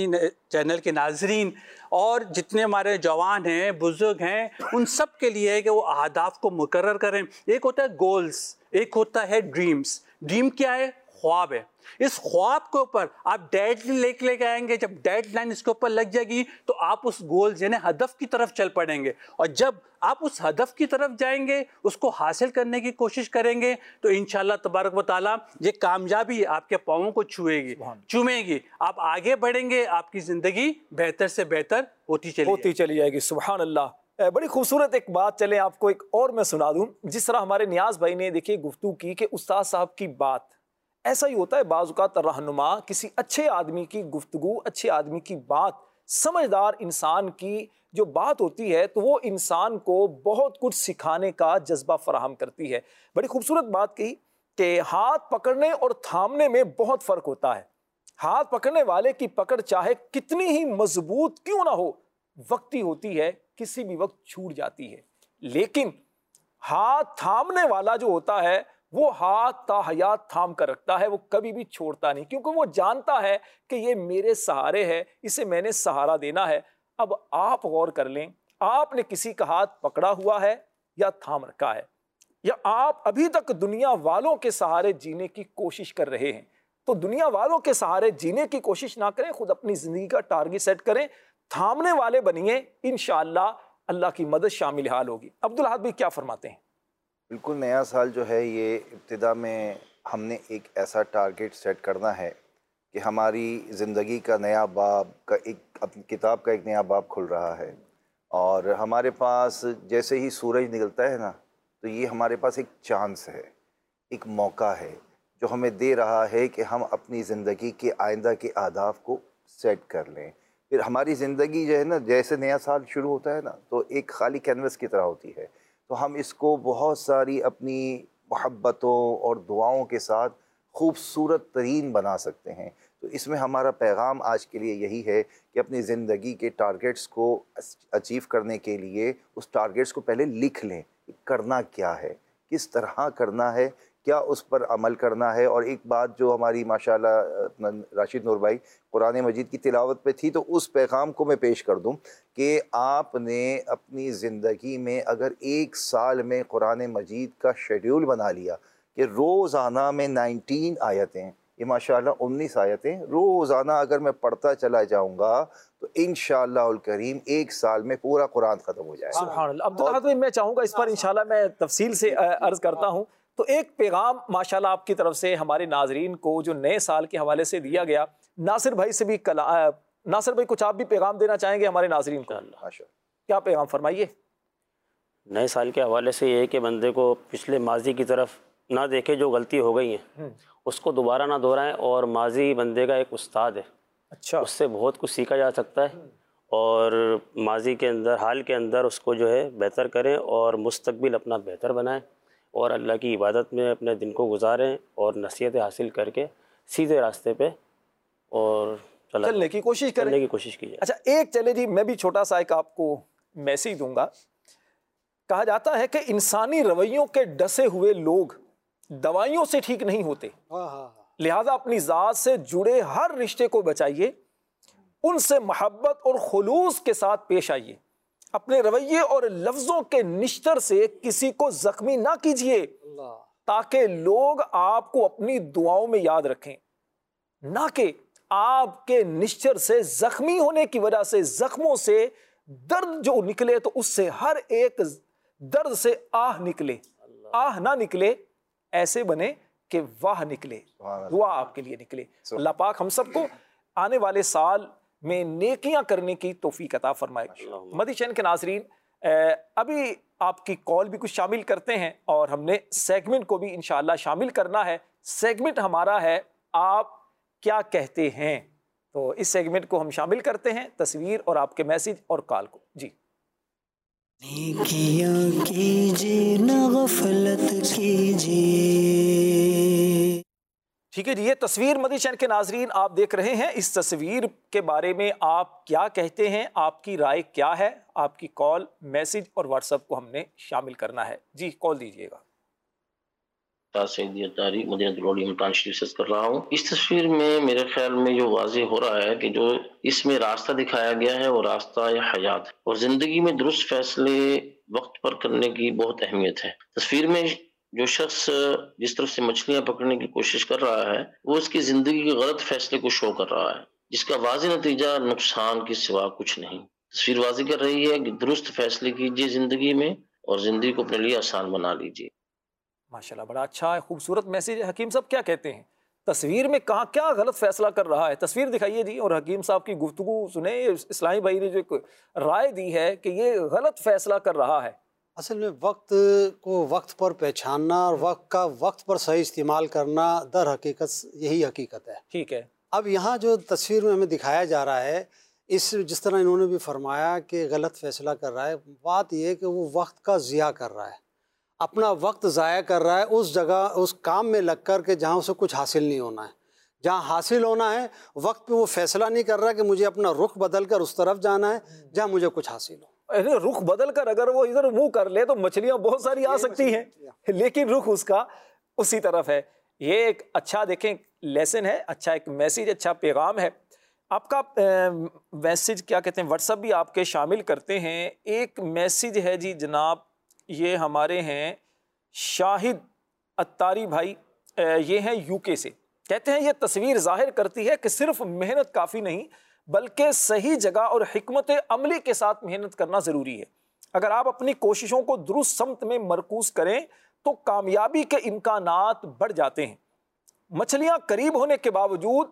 चैनल के नाजरीन और जितने हमारे जवान हैं, बुजुर्ग हैं, उन सब के लिए है कि वो अहदाफ को मुकर्रर करें। एक होता है गोल्स, एक होता है ड्रीम्स। ड्रीम क्या है? ख्वाब है। इस ख्वाब के ऊपर आप डेडलाइन लेके लेके आएंगे, जब डेडलाइन इसके ऊपर लग जाएगी तो आप उस गोल यानी हदफ की तरफ चल पड़ेंगे, और जब आप उस हदफ की तरफ जाएंगे, उसको हासिल करने की कोशिश करेंगे तो इंशाअल्लाह तबारक व तआला ये कामयाबी आपके पाँवों को छुएगी, चूमेगी, आप आगे बढ़ेंगे, आपकी ज़िंदगी बेहतर से बेहतर होती चली
होती चली जाएगी। सुभान अल्लाह। बड़ी खूबसूरत एक बात, चले आपको एक और मैं सुना दूं। जिस तरह हमारे नियाज भाई ने देखिए गुफ्तगू की कि उस्ताद साहब की बात, ऐसा ही होता है बाज़ औक़ात रहनुमा किसी अच्छे आदमी की गुफ्तगू, अच्छे आदमी की बात, समझदार इंसान की जो बात होती है तो वो इंसान को बहुत कुछ सिखाने का जज्बा फराहम करती है। बड़ी खूबसूरत बात कही कि हाथ पकड़ने और थामने में बहुत फ़र्क होता है। हाथ पकड़ने वाले की पकड़ चाहे कितनी ही मजबूत क्यों ना हो, वक्ती होती है, किसी भी वक्त छूट जाती है, लेकिन हाथ थामने वाला जो होता है वो हाथ ताहयात थाम कर रखता है, वो कभी भी छोड़ता नहीं, क्योंकि वो जानता है कि ये मेरे सहारे है, इसे मैंने सहारा देना है। अब आप गौर कर लें, आपने किसी का हाथ पकड़ा हुआ है या थाम रखा है, या आप अभी तक दुनिया वालों के सहारे जीने की कोशिश कर रहे हैं? तो दुनिया वालों के सहारे जीने की कोशिश ना करें, खुद अपनी ज़िंदगी का टारगेट सेट करें, थामने वाले बनिए, इंशाअल्लाह अल्लाह की मदद शामिल हाल होगी। अब्दुल अहद भाई क्या फरमाते हैं?
बिल्कुल, नया साल जो है ये इब्तिदा में हमने एक ऐसा टारगेट सेट करना है कि हमारी ज़िंदगी का नया बाब का एक, अपनी किताब का एक नया बाब खुल रहा है, और हमारे पास जैसे ही सूरज निकलता है ना, तो ये हमारे पास एक चांस है, एक मौका है जो हमें दे रहा है कि हम अपनी ज़िंदगी के आइंदा के अहदाफ को सेट कर लें। फिर हमारी ज़िंदगी जो है ना, जैसे नया साल शुरू होता है ना, तो एक खाली कैनवस की तरह होती है, तो हम इसको बहुत सारी अपनी मोहब्बतों और दुआओं के साथ खूबसूरत तरीन बना सकते हैं। तो इसमें हमारा पैगाम आज के लिए यही है कि अपनी ज़िंदगी के टारगेट्स को अचीव करने के लिए उस टारगेट्स को पहले लिख लें, करना क्या है, किस तरह करना है, क्या उस पर अमल करना है। और एक बात जो हमारी माशाल्लाह राशिद नूर भाई कुरान मजीद की तिलावत पे थी, तो उस पैगाम को मैं पेश कर दूं कि आपने अपनी ज़िंदगी में अगर एक साल में कुरान मजीद का शेड्यूल बना लिया कि रोज़ाना में नाइनटीन आयतें, ये माशाल्लाह उन्नीस आयतें रोज़ाना अगर मैं पढ़ता चला जाऊँगा, तो इंशाअल्लाह करीम एक साल में पूरा कुरान ख़त्म हो जाएगा।
सुभान अल्लाह। अब्दुल अहद भाई मैं चाहूँगा इस पर इंशाअल्लाह मैं तफसील से अर्ज़ करता हूँ। तो एक पैगाम माशाल्लाह आपकी तरफ से हमारे नाजरीन को जो नए साल के हवाले से दिया गया, नासिर भाई से भी कला नासिर भाई कुछ आप भी पैगाम देना चाहेंगे हमारे नाजरीन को? क्या पैगाम फरमाइए।
नए साल के हवाले से ये है कि बंदे को पिछले माजी की तरफ ना देखे, जो गलती हो गई है उसको दोबारा ना दोहराएं, और माजी बंदे का एक उस्ताद है,
अच्छा,
उससे बहुत कुछ सीखा जा सकता है, और माजी के अंदर हाल के अंदर उसको जो है बेहतर करें और मुस्तकबिल अपना बेहतर बनाएं, और अल्लाह की इबादत में अपने दिन को गुजारें और नसीहतें हासिल करके सीधे रास्ते पे और
चलने की कोशिश करें,
चलने की कोशिश कीजिए।
अच्छा, एक चले जी, मैं भी छोटा सा एक आपको मैसेज दूंगा। कहा जाता है कि इंसानी रवैयों के डसे हुए लोग दवाइयों से ठीक नहीं होते, लिहाजा अपनी ज़ात से जुड़े हर रिश्ते को बचाइए, उनसे मोहब्बत और खुलूस के साथ पेश आइए, अपने रवैये और लफ्ज़ों के निश्तर से किसी को ज़ख्मी ना कीजिए, ताकि लोग आपको अपनी दुआओं में याद रखें, ना कि आपके निश्चर से ज़ख्मी होने की वजह से ज़ख्मों से दर्द जो निकले तो उससे हर एक दर्द से आह निकले, आह ना निकले, ऐसे बने कि वाह निकले, दुआ आपके लिए निकले। अल्लाह पाक हम सबको आने वाले साल में नेकियां करने की तौफीक अता फरमाए। मदी चैन के नाजरीन, अभी आपकी कॉल भी कुछ शामिल करते हैं और हमने सेगमेंट को भी इंशाअल्लाह शामिल करना है। सेगमेंट हमारा है आप क्या कहते हैं, तो इस सेगमेंट को हम शामिल करते हैं, तस्वीर और आपके मैसेज और कॉल को। जी,
नेकियां कीजिए न गफलत कीजिए।
ठीक है जी, ये तस्वीर मदी चैन के नाजरीन आप देख रहे हैं। इस तस्वीर के बारे में आप क्या कहते हैं, आपकी राय क्या है? आपकी कॉल, मैसेज और व्हाट्सएप को हमने शामिल करना है। जी, कॉल दीजिएगा।
ट्रांसलेशन कर रहा हूँ। इस तस्वीर में मेरे ख्याल में जो वाज़ेह हो रहा है कि जो इसमें रास्ता दिखाया गया है वो रास्ता या हयात है, और जिंदगी में दुरुस्त फैसले वक्त पर करने की बहुत अहमियत है। तस्वीर में जो शख्स जिस तरफ से मछलियां पकड़ने की कोशिश कर रहा है वो उसकी जिंदगी के गलत फैसले को शो कर रहा है, जिसका वाज़ेह नतीजा नुकसान के सिवा कुछ नहीं। तस्वीर वाज़ेह कर रही है कि दुरुस्त फैसले कीजिए जिंदगी में और जिंदगी को अपने लिए आसान बना लीजिए।
माशाल्लाह, बड़ा अच्छा है, खूबसूरत मैसेज है। हकीम साहब क्या कहते हैं, तस्वीर में कहाँ क्या गलत फैसला कर रहा है? तस्वीर दिखाइए जी, और हकीम साहब की गुफ्तगू सुने। इस्लामी भाई ने जो एक राय दी है कि ये गलत फैसला कर रहा है।
असल में वक्त को वक्त पर पहचानना और वक्त का वक्त पर सही इस्तेमाल करना दर हकीकत यही हकीकत है।
ठीक है।
अब यहाँ जो तस्वीर में हमें दिखाया जा रहा है, इस जिस तरह इन्होंने भी फरमाया कि गलत फैसला कर रहा है, बात यह है कि वो वक्त का ज़िया कर रहा है, अपना वक्त ज़ाया कर रहा है उस जगह उस काम में लग कर के जहाँ उसे कुछ हासिल नहीं होना है। जहाँ हासिल होना है वक्त पे वो फैसला नहीं कर रहा कि मुझे अपना रुख बदल कर उस तरफ जाना है जहाँ मुझे कुछ हासिल हो।
रुख बदल कर अगर वो इधर मुंह कर ले तो मछलियां बहुत सारी आ सकती हैं, लेकिन रुख उसका उसी तरफ है। ये एक अच्छा देखें लेसन है, अच्छा एक मैसेज, अच्छा पैगाम है। आपका मैसेज क्या कहते हैं, व्हाट्सएप भी आपके शामिल करते हैं। एक मैसेज है जी जनाब, ये हमारे हैं शाहिद अत्तारी भाई, ये हैं यूके से। कहते हैं ये तस्वीर जाहिर करती है कि सिर्फ मेहनत काफ़ी नहीं बल्कि सही जगह और हिकमत अमली के साथ मेहनत करना ज़रूरी है। अगर आप अपनी कोशिशों को दुरुस्त समत में मरकूज़ करें तो कामयाबी के इम्कानात बढ़ जाते हैं। मछलियाँ करीब होने के बावजूद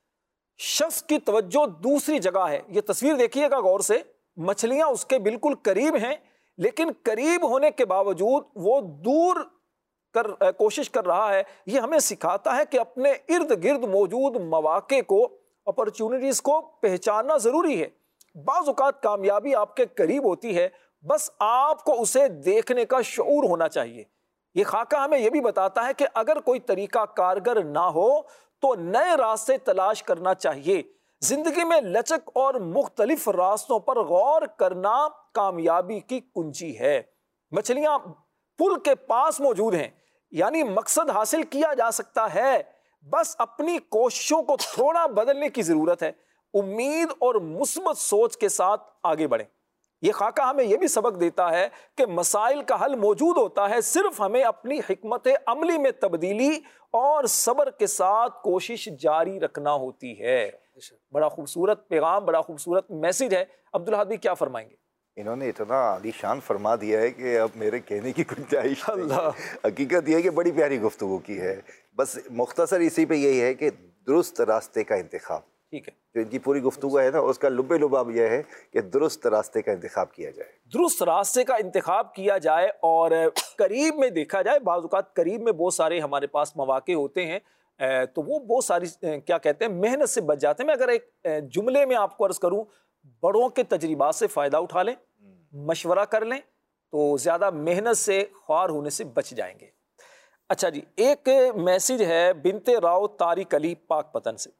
शख्स की तवज्जो दूसरी जगह है। ये तस्वीर देखिएगा गौर से, मछलियाँ उसके बिल्कुल करीब हैं, लेकिन करीब होने के बावजूद वो दूर कर कोशिश कर रहा है। ये हमें सिखाता है कि अपने इर्द गिर्द मौजूद मौके को, अपॉर्चुनिटीज़ को पहचानना ज़रूरी है। बाज़ औक़ात कामयाबी आपके करीब होती है, बस आपको उसे देखने का शऊर होना चाहिए। ये खाका हमें यह भी बताता है कि अगर कोई तरीका कारगर ना हो तो नए रास्ते तलाश करना चाहिए। जिंदगी में लचक और मुख्तलिफ रास्तों पर गौर करना कामयाबी की कुंजी है। मछलियां पुल के पास मौजूद हैं, यानी मकसद हासिल किया जा सकता है, बस अपनी कोशिशों को थोड़ा बदलने की जरूरत है। उम्मीद और मुस्बत सोच के साथ आगे बढ़ें। यह खाका हमें यह भी सबक देता है कि मसाइल का हल मौजूद होता है, सिर्फ हमें अपनी हिकमत अमली में तब्दीली और सब्र के साथ कोशिश जारी रखना होती है। बड़ा खूबसूरत पैगाम, बड़ा खूबसूरत मैसेज है। अब्दुल हादी क्या फरमाएंगे?
इन्होंने इतना आलीशान फरमा दिया है कि अब मेरे कहने की गुंजाइश नहीं। हकीकत यह है कि बड़ी प्यारी गुफ्तगू की है। बस मुख्तसर इसी पे यही है कि दुरुस्त रास्ते का इंतखाब,
ठीक है,
जो इनकी पूरी गुफ्तगू है ना, उसका लुब्बे लुबाब यह है कि दुरुस्त रास्ते का इंतखाब किया जाए,
दुरुस्त रास्ते का इंतखाब किया जाए और करीब में देखा जाए। बाज़ औक़ात करीब में बहुत सारे हमारे पास मौके होते हैं, तो वो बहुत सारी क्या कहते हैं मेहनत से बच जाते हैं। मैं अगर एक जुमले में आपको अर्ज़ करूँ, बड़ों के तजर्बात से फ़ायदा उठा लें, मशवरा कर लें तो ज़्यादा मेहनत से ख्वार होने से बच जाएंगे। अच्छा जी, एक मैसेज है बिनते राव तारिक अली पाकपतन से।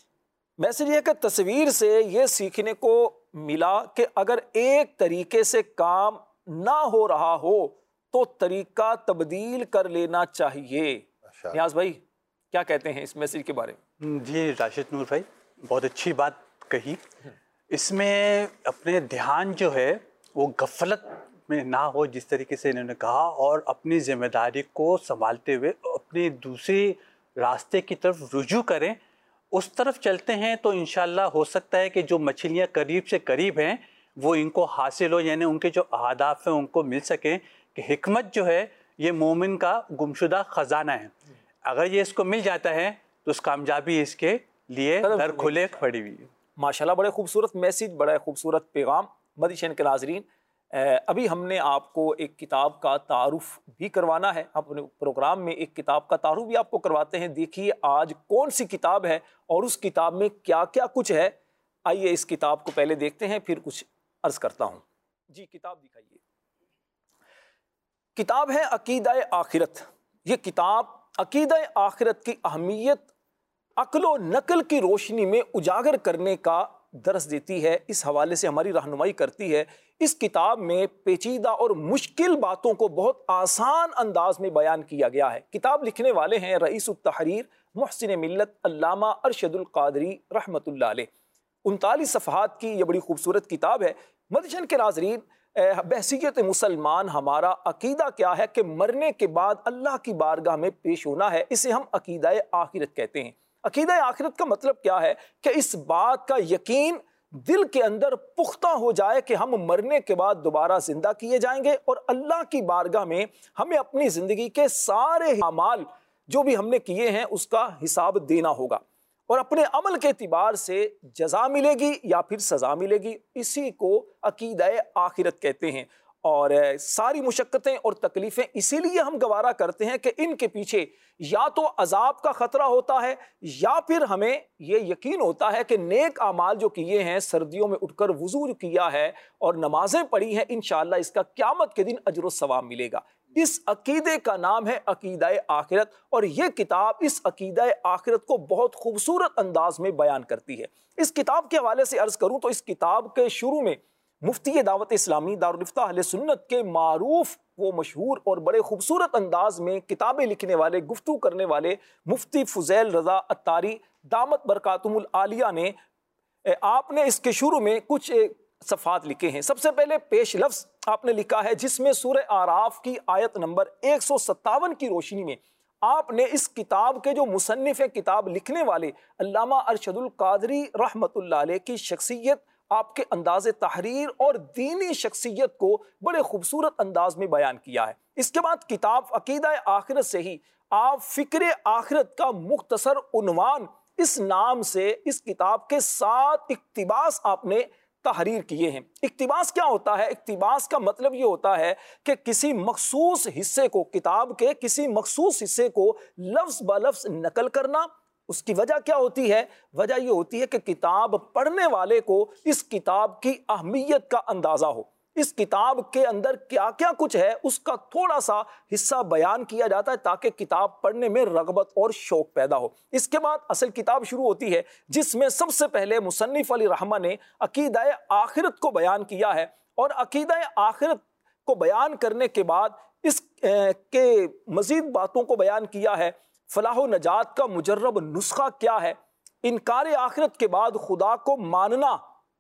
मैसेज है कि तस्वीर से ये सीखने को मिला कि अगर एक तरीके से काम ना हो रहा हो तो तरीका तब्दील कर लेना चाहिए। नियाज भाई क्या कहते हैं इस मैसेज के बारे में?
जी राशिद नूर भाई, बहुत अच्छी बात कही। इसमें अपने ध्यान जो है वो गफलत में ना हो, जिस तरीके से इन्होंने कहा, और अपनी जिम्मेदारी को संभालते हुए अपनी दूसरी रास्ते की तरफ रुजू करें, उस तरफ चलते हैं तो इंशाल्लाह हो सकता है कि जो मछलियाँ करीब से करीब हैं वो इनको हासिल हो, यानी उनके जो अहदाफ हैं उनको मिल सकें। कि हिकमत जो है ये मोमिन का गुमशुदा ख़जाना है, अगर ये इसको मिल जाता है तो उस कामयाबी इसके लिए दर खुले खड़ी हुई है।
माशाल्लाह, बड़े खूबसूरत मैसेज, बड़ा खूबसूरत पैगाम। मदीशन के नाज़रीन, अभी हमने आपको एक किताब का तारुफ भी करवाना है। अपने प्रोग्राम में एक किताब का तारुफ भी आपको करवाते हैं। देखिए आज कौन सी किताब है और उस किताब में क्या क्या कुछ है। आइए इस किताब को पहले देखते हैं, फिर कुछ अर्ज करता हूँ। जी किताब दिखाइए। किताब है अकीदा आखिरत। ये किताब अकीदा आखिरत की अहमियत अक्ल व नकल की रोशनी में उजागर करने का दर्स देती है, इस हवाले से हमारी रहनुमाई करती है। इस किताब में पेचीदा और मुश्किल बातों को बहुत आसान अंदाज में बयान किया गया है। किताब लिखने वाले हैं रईस उत-तहरीर मुहसिन मिल्लत अल्लामा अरशदुल कादरी रहमतुल्लाह अलैह। उनतालीस सफ़हात की यह बड़ी खूबसूरत किताब है। मदीशन के नाज़रीन, बहसीयत मुसलमान हमारा अकीदा क्या है कि मरने के बाद अल्लाह की बारगाह में पेश होना है। इसे हम अकीदा आखिरत कहते हैं। अकीदा आखिरत का मतलब क्या है कि इस बात का यकीन दिल के अंदर पुख्ता हो जाए कि हम मरने के बाद दोबारा जिंदा किए जाएंगे और अल्लाह की बारगाह में हमें अपनी ज़िंदगी के सारे अमाल जो भी हमने किए हैं उसका हिसाब देना होगा और अपने अमल के एतबार से जज़ा मिलेगी या फिर सज़ा मिलेगी। इसी को अकीदा आखिरत कहते हैं। और सारी मुशक्क़तें और तकलीफ़ें इसीलिए हम गवारा करते हैं कि इनके पीछे या तो अजाब का ख़तरा होता है या फिर हमें ये यकीन होता है कि नेक आमाल जो किए हैं, सर्दियों में उठकर वुज़ू जो किया है और नमाजें पढ़ी हैं, इंशाअल्लाह इसका क़यामत के दिन अजर व सवाब मिलेगा। इस अकीदे का नाम है अकीदा आखिरत और ये किताब इस अकीदा आखिरत को बहुत खूबसूरत अंदाज में बयान करती है। इस किताब के हवाले से अर्ज़ करूँ तो इस किताब के शुरू में मुफ्ती दावत इस्लामी दारुल इफ्ता अहले सुन्नत के मारूफ वो मशहूर और बड़े खूबसूरत अंदाज में किताबें लिखने वाले, गुफ्तगू करने वाले मुफ्ती फुज़ैल रज़ा अत्तारी दामत बरकातुहुल आलिया ने आपने इसके शुरू में कुछ सफ़ात लिखे हैं। सबसे पहले पेश लफ्ज़ आपने लिखा है जिसमें सूरह आराफ की आयत नंबर एक सौ सत्तावन की रोशनी में आपने इस किताब के जो मुसन्निफ़ किताब लिखने वाले अल्लामा अरशदुल कादरी रहमतुल्लाह अलैह की शख्सियत, आपके अंदाज़ तहरीर और दीनी शख्सियत को बड़े खूबसूरत अंदाज में बयान किया है। इसके बाद किताब अकीदा आखिरत से ही आप फ़िक्र आखिरत का मुख्तसर उन्वान इस नाम से इस किताब के सात इक्तिबास आपने तहरीर किए हैं। इक्तिबास क्या होता है? इक्तिबास का मतलब ये होता है कि किसी मखसूस हिस्से को, किताब के किसी मखसूस हिस्से को लफ्ज़ ब लफ्ज़ नकल करना। उसकी वजह क्या होती है? वजह ये होती है कि किताब पढ़ने वाले को इस किताब की अहमियत का अंदाज़ा हो, इस किताब के अंदर क्या क्या कुछ है उसका थोड़ा सा हिस्सा बयान किया जाता है ताकि किताब पढ़ने में रगबत और शौक पैदा हो। इसके बाद असल किताब शुरू होती है जिसमें सबसे पहले मुसन्निफ़ अली रहमा ने अकीदा आखिरत को बयान किया है और अकीदा आखिरत को बयान करने के बाद इस ए, के मज़ीद बातों को बयान किया है। फलाह नजात का मुजर्रब नुस्खा क्या है? इनकार आखिरत के बाद खुदा को मानना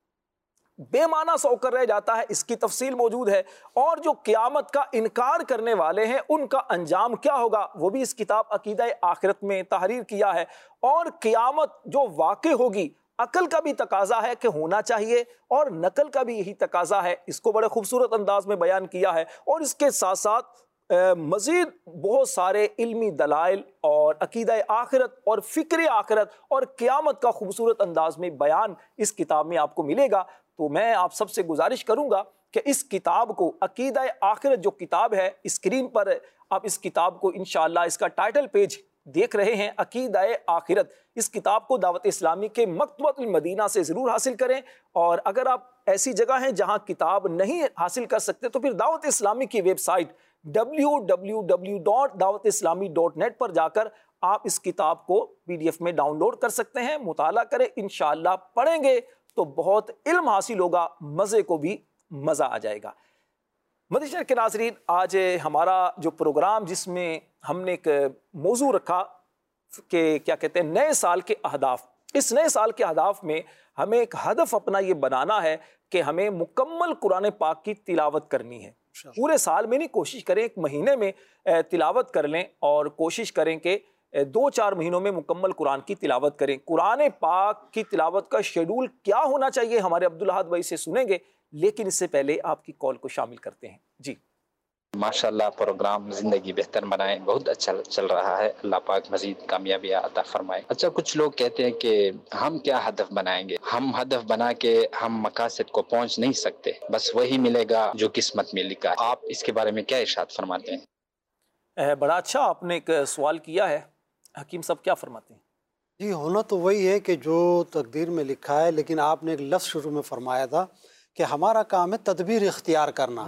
बेमाना सा होकर रह जाता है, इसकी तफसील मौजूद है। और जो क़यामत का इनकार करने वाले हैं उनका अंजाम क्या होगा वो भी इस किताब अकीदा आखिरत में तहरीर किया है। और क़यामत जो वाक़ई होगी, अकल का भी तकाजा है कि होना चाहिए और नकल का भी यही तकाजा है, इसको बड़े खूबसूरत अंदाज में बयान किया है। और इसके साथ साथ मज़ीद बहुत सारे इल्मी दलाइल और अकीदा आखिरत और फ़िक्र आखिरत और क़यामत का खूबसूरत अंदाज में बयान इस किताब में आपको मिलेगा। तो मैं आप सबसे गुजारिश करूंगा कि इस किताब को, अकीदा आखिरत जो किताब है, स्क्रीन पर आप इस किताब को इंशाअल्लाह इसका टाइटल पेज देख रहे हैं, अकीदा आखिरत। इस किताब को दावत इस्लामी के मकतबतुल मदीना से ज़रूर हासिल करें। और अगर आप ऐसी जगह हैं जहां किताब नहीं हासिल कर सकते तो फिर दावत इस्लामी की website W W W dot Dawat Islami dot net पर जाकर आप इस किताब को पी डी एफ में डाउनलोड कर सकते हैं। मुताला करें, इंशाअल्लाह पढ़ेंगे तो बहुत इल्म हासिल होगा, मज़े को भी मज़ा आ जाएगा। मदनी शहर के नाज़रीन, आज हमारा जो प्रोग्राम जिसमें हमने एक मौजू रखा कि क्या कहते हैं नए साल के अहदाफ, इस नए साल के अहदाफ में हमें एक हदफ अपना ये बनाना है कि हमें मुकम्मल कुरान पाक की तिलावत करनी है। पूरे साल में नहीं, कोशिश करें एक महीने में तिलावत कर लें और कोशिश करें कि दो चार महीनों में मुकम्मल कुरान की तिलावत करें। कुरान पाक की तिलावत का शेड्यूल क्या होना चाहिए हमारे अब्दुल अहद भाई से सुनेंगे, लेकिन इससे पहले आपकी कॉल को शामिल करते हैं। जी
माशाल्लाह, प्रोग्राम जिंदगी बेहतर बनाए बहुत अच्छा चल रहा है। अल्लाह पाक मजीद कामयाबी अता फरमाए। अच्छा, कुछ लोग कहते हैं कि हम क्या हदफ बनाएंगे, हम हदफ बना के हम मकासद को पहुंच नहीं सकते, बस वही मिलेगा जो किस्मत में लिखा है। आप इसके बारे में क्या इरशाद फरमाते हैं?
बड़ा अच्छा आपने एक सवाल किया है, हकीम साहब क्या फरमाते हैं?
जी, होना तो वही है कि जो तकदीर में लिखा है, लेकिन आपने एक लफ्ज़ शुरू में फरमाया था कि हमारा काम है तदबीर इख्तियार करना।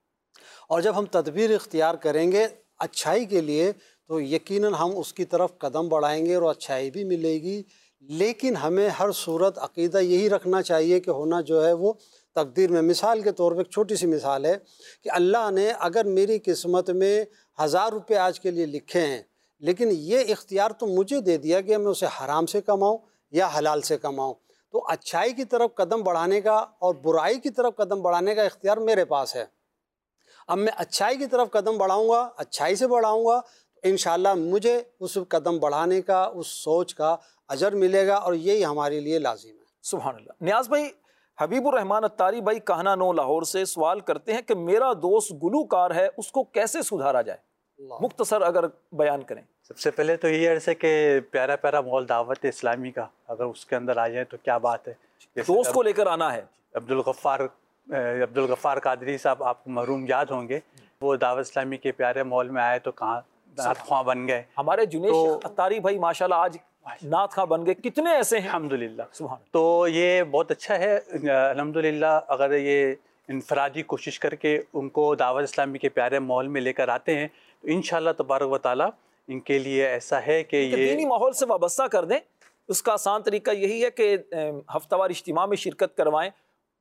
और जब हम तदबीर इख्तियार करेंगे अच्छाई के लिए तो यकीनन हम उसकी तरफ कदम बढ़ाएंगे और अच्छाई भी मिलेगी। लेकिन हमें हर सूरत अकीदा यही रखना चाहिए कि होना जो है वो तकदीर में। मिसाल के तौर पे एक छोटी सी मिसाल है कि अल्लाह ने अगर मेरी किस्मत में हज़ार रुपये आज के लिए लिखे हैं, लेकिन ये इख्तियार तो मुझे दे दिया कि मैं उसे हराम से कमाऊँ या हलाल से कमाऊँ, तो अच्छाई की तरफ कदम बढ़ाने का और बुराई की तरफ कदम बढ़ाने का इख्तियार मेरे पास है। अब मैं अच्छाई की तरफ कदम बढ़ाऊंगा, अच्छाई से बढ़ाऊंगा, तो इंशाअल्लाह मुझे उस कदम बढ़ाने का, उस सोच का अजर मिलेगा और यही हमारे लिए लाजिम है।
सुभान अल्लाह। नियाज भाई, हबीबुर रहमान अत्तारी भाई कहना नो लाहौर से सवाल करते हैं कि मेरा दोस्त गुलूकार है, उसको कैसे सुधारा जाए, मुख्तसर अगर बयान करें।
सबसे पहले तो ये अर्ज़ है कि प्यारा प्यारा माहौल दावत इस्लामी का अगर उसके अंदर आ जाए तो क्या बात है।
दोस्त को लेकर आना है।
अब्दुल गफ्फार अब्दुल गफ्फार कादरी साहब आपको महरूम याद होंगे, वो दावत इस्लामी के प्यारे माहौल में आए तो कहाँ नात ख़्वां बन गए।
हमारे जुनेश तो, अत्तारी भाई माशाल्लाह आज नात ख़्वां बन गए, कितने ऐसे हैं
अल्हम्दुलिल्लाह। सुभान। तो ये बहुत अच्छा है अल्हम्दुलिल्लाह। अगर ये इनफरादी कोशिश करके उनको दावत इस्लामी के प्यारे माहौल में लेकर आते हैं तो इंशाअल्लाह तबारक व तआला इनके लिए ऐसा है कि ये
दीनी माहौल से वाबस्ता कर दें। उसका आसान तरीका यही है कि हफ्तावार इज्तिमा में शिरकत करवाएं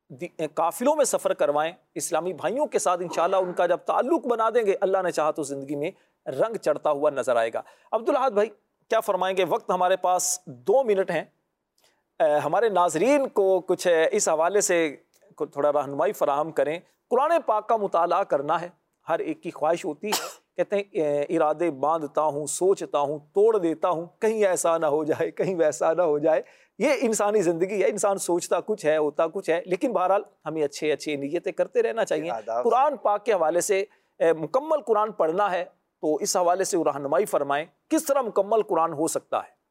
काफिलों में सफ़र करवाएं, इस्लामी भाइयों के साथ इंशाअल्लाह उनका जब ताल्लुक़ बना देंगे, अल्लाह ने चाहा तो ज़िंदगी में रंग चढ़ता हुआ नज़र आएगा। अब्दुल अहद भाई क्या फरमाएंगे? वक्त हमारे पास दो मिनट हैं, हमारे नाजरीन को कुछ इस हवाले से थोड़ा रहनुमाई फराहम करें। कुरान पाक का मुताला करना है, हर एक की ख्वाहिश होती है, कहते हैं इरादे बांधता हूँ, सोचता हूँ, तोड़ देता हूँ, कहीं ऐसा ना हो जाए, कहीं वैसा ना हो जाए। ये इंसानी ज़िंदगी है, इंसान सोचता कुछ है, होता कुछ है, लेकिन बहरहाल हमें अच्छे अच्छे नीयतें करते रहना चाहिए। कुरान पाक के हवाले से मुकम्मल कुरान पढ़ना है तो इस हवाले से रहनुमाई फरमाएं, किस तरह मुकम्मल कुरान हो सकता है?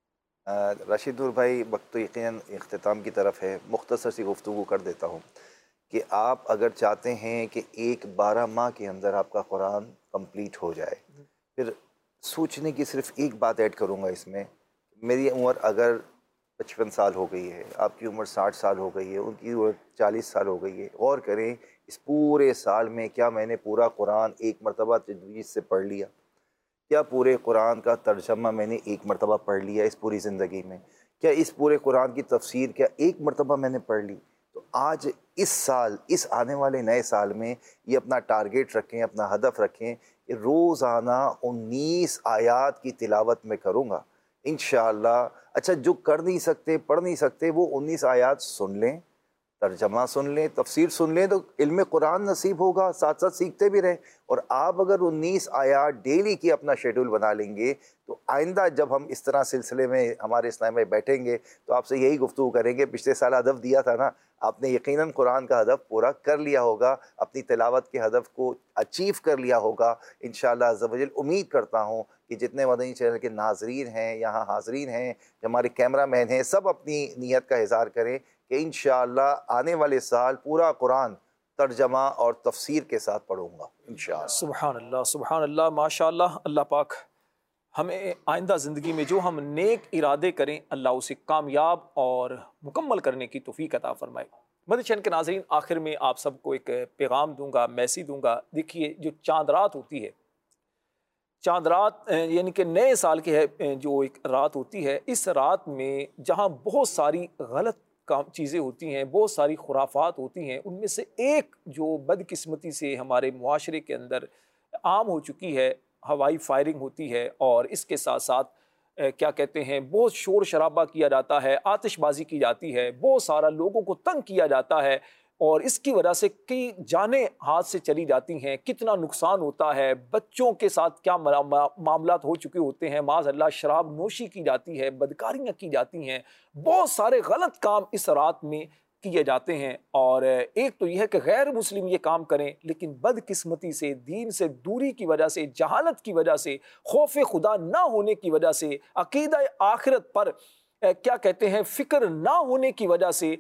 राशिद नूर भाई, वक्त तो यकीनन इख्तिताम की तरफ है, मुख्तसर सी गुफ्तगू कर देता हूँ कि आप अगर चाहते हैं कि एक बारह माह के अंदर आपका कुरान कंप्लीट हो जाए, फिर सोचने की सिर्फ एक बात ऐड करूँगा इसमें। मेरी उम्र अगर पचपन साल हो गई है, आपकी उम्र साठ साल हो गई है, उनकी उम्र चालीस साल हो गई है, गौर करें इस पूरे साल में क्या मैंने पूरा कुरान एक मरतबा तजवीज़ से पढ़ लिया? क्या पूरे कुरान का तर्जमा मैंने एक मरतबा पढ़ लिया इस पूरी ज़िंदगी में? क्या इस पूरे कुरान की तफसीर क्या एक मरतबा मैंने पढ़ ली? तो आज इस साल, इस आने वाले नए साल में ये अपना टारगेट रखें, अपना हदफ रखें कि रोज़ाना उन्नीस आयात की तिलावत में करूँगा इंशाअल्लाह। अच्छा, जो कर नहीं सकते, पढ़ नहीं सकते, वो उन्नीस आयात सुन लें, तर्जमा सुन लें, तफसीर सुन लें, तो इल्म कुरान नसीब होगा, साथ साथ सीखते भी रहें। और आप अगर उन्नीस आयात डेली की अपना शेड्यूल बना लेंगे तो आइंदा जब हम इस तरह सिलसिले में हमारे इस्लाम में बैठेंगे तो आपसे यही गुफ्तगू करेंगे, पिछले साल हदफ दिया था ना, आपने यकीनन कुरान का हदफ पूरा कर लिया होगा, अपनी तिलावत के हदफ को अचीव कर लिया होगा इंशाअल्लाह अज़्ज़ व जल। उम्मीद करता हूँ कि जितने मदनी चैनल के नाजरीन हैं, यहाँ हाजरीन हैं, हमारे कैमरा मैन हैं, सब अपनी नीयत का इज़हार करें कि इंशाअल्लाह आने वाले साल पूरा कुरान तर्जमा और तफसीर के साथ पढ़ूँगा इंशाअल्लाह।
सुभान अल्लाह, सुभान अल्लाह, माशाअल्लाह। अल्लाह पाक हमें आइंदा ज़िंदगी में जो हम नेक इरादे करें, अल्लाह उसे कामयाब और मुकम्मल करने की तौफीक अता फरमाए। मदनी चैनल के नाज़रीन, आखिर में आप सबको एक पैगाम दूंगा, मैसेज दूंगा। देखिए, जो चांद रात होती है, चांद रात यानी कि नए साल की है जो एक रात होती है, इस रात में जहाँ बहुत सारी गलत काम चीज़ें होती हैं, बहुत सारी खुराफात होती हैं, उनमें से एक जो बदकिस्मती से हमारे मुआशरे के अंदर आम हो चुकी है, हवाई फायरिंग होती है। और इसके साथ साथ ए, क्या कहते हैं, बहुत शोर शराबा किया जाता है, आतिशबाजी की जाती है, बहुत सारा लोगों को तंग किया जाता है और इसकी वजह से कई जानें हाथ से चली जाती हैं, कितना नुकसान होता है, बच्चों के साथ क्या मामलात हो चुके होते हैं, माज़अल्लाह शराब नोशी की जाती है, बदकारियाँ की जाती हैं, बहुत सारे गलत काम इस रात में किए जाते हैं। और एक तो यह है कि गैर मुस्लिम ये काम करें, लेकिन बदकिस्मती से, दीन से दूरी की वजह से, जहालत की वजह से, खौफ खुदा ना होने की वजह से, अकीदा आखिरत पर क्या कहते हैं फ़िक्र ना होने की वजह से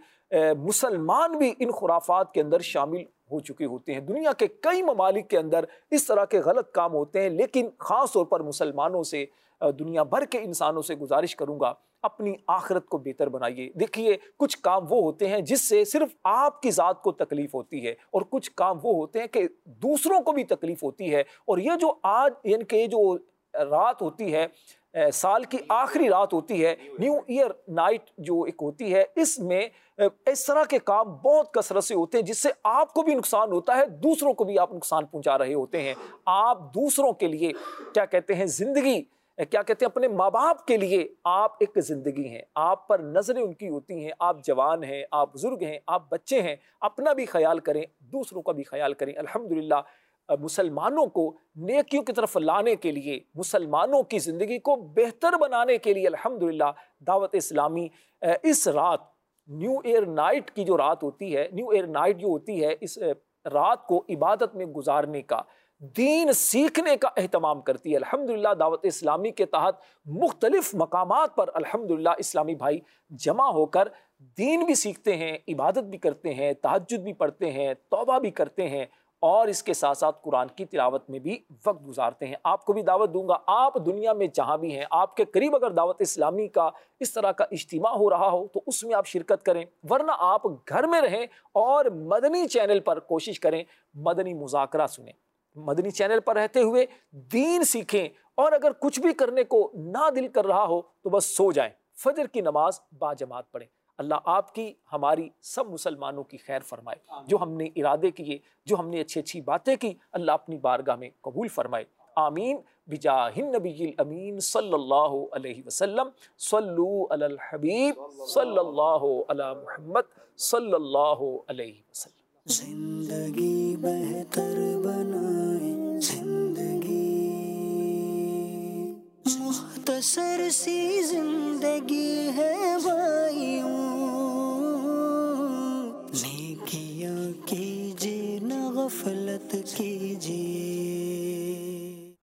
मुसलमान भी इन खुराफात के अंदर शामिल हो चुके होते हैं। दुनिया के कई ममालिक के अंदर इस तरह के गलत काम होते हैं, लेकिन ख़ास तौर पर मुसलमानों से, दुनिया भर के इंसानों से गुजारिश करूंगा, अपनी आखिरत को बेहतर बनाइए। देखिए, कुछ काम वो होते हैं जिससे सिर्फ आपकी ज़ात को तकलीफ होती है और कुछ काम वो होते हैं कि दूसरों को भी तकलीफ होती है। और ये जो आज यानी कि जो रात होती है, साल की आखिरी रात होती है, न्यू ईयर नाइट जो एक होती है, इसमें इस तरह के काम बहुत कसरत से होते हैं जिससे आपको भी नुकसान होता है, दूसरों को भी आप नुकसान पहुंचा रहे होते हैं। आप दूसरों के लिए क्या कहते हैं ज़िंदगी, क्या कहते हैं अपने माँ बाप के लिए आप एक ज़िंदगी हैं, आप पर नज़रें उनकी होती हैं, आप जवान हैं, आप बुज़ुर्ग हैं, आप बच्चे हैं, अपना भी ख्याल करें, दूसरों का भी ख्याल करें। अल्हम्दुलिल्लाह, मुसलमानों को नेकियों की तरफ लाने के लिए, मुसलमानों की ज़िंदगी को बेहतर बनाने के लिए अल्हम्दुलिल्लाह दावत इस्लामी इस रात, न्यू ईयर नाइट की जो रात होती है, न्यू ईयर नाइट जो होती है, इस रात को इबादत में गुजारने का, दीन सीखने का एहतमाम करती है। अल्हम्दुलिल्लाह दावत इस्लामी के तहत मुख्तलिफ मकामात पर अल्हम्दुलिल्लाह इस्लामी भाई जमा होकर दीन भी सीखते हैं, इबादत भी करते हैं, तहज्जुद भी पढ़ते हैं, तौबा भी करते हैं और इसके साथ साथ कुरान की तिलावत में भी वक्त गुजारते हैं। आपको भी दावत दूंगा, आप दुनिया में जहाँ भी हैं, आपके करीब अगर दावत इस्लामी का इस तरह का इज्तिमा हो रहा हो तो उसमें आप शिरकत करें, वरना आप घर में रहें और मदनी चैनल पर कोशिश करें, मदनी मुज़ाकरा सुनें, मदनी चैनल पर रहते हुए दीन सीखें। और अगर कुछ भी करने को ना दिल कर रहा हो तो बस सो जाएं, फजर की नमाज बाजमात पढ़ें। अल्लाह आपकी हमारी सब मुसलमानों की खैर फरमाए। जो हमने इरादे किए, जो हमने अच्छी अच्छी बातें की, अल्लाह अपनी बारगाह में कबूल फरमाए। आमीन बिजाहिन नबील अमीन सल्लल्लाहु अलैहि वसल्लम। सल्लू अलल हबीब सल्लल्लाहु अला मुहम्मद सल्लल्लाहु अलैहि वसल्लम।
जिंदगी बेहतर बनाए जिंदगी, मुख्तसर सी जिंदगी है भाइयों, नेकियां कीजिए न गफलत कीजिए।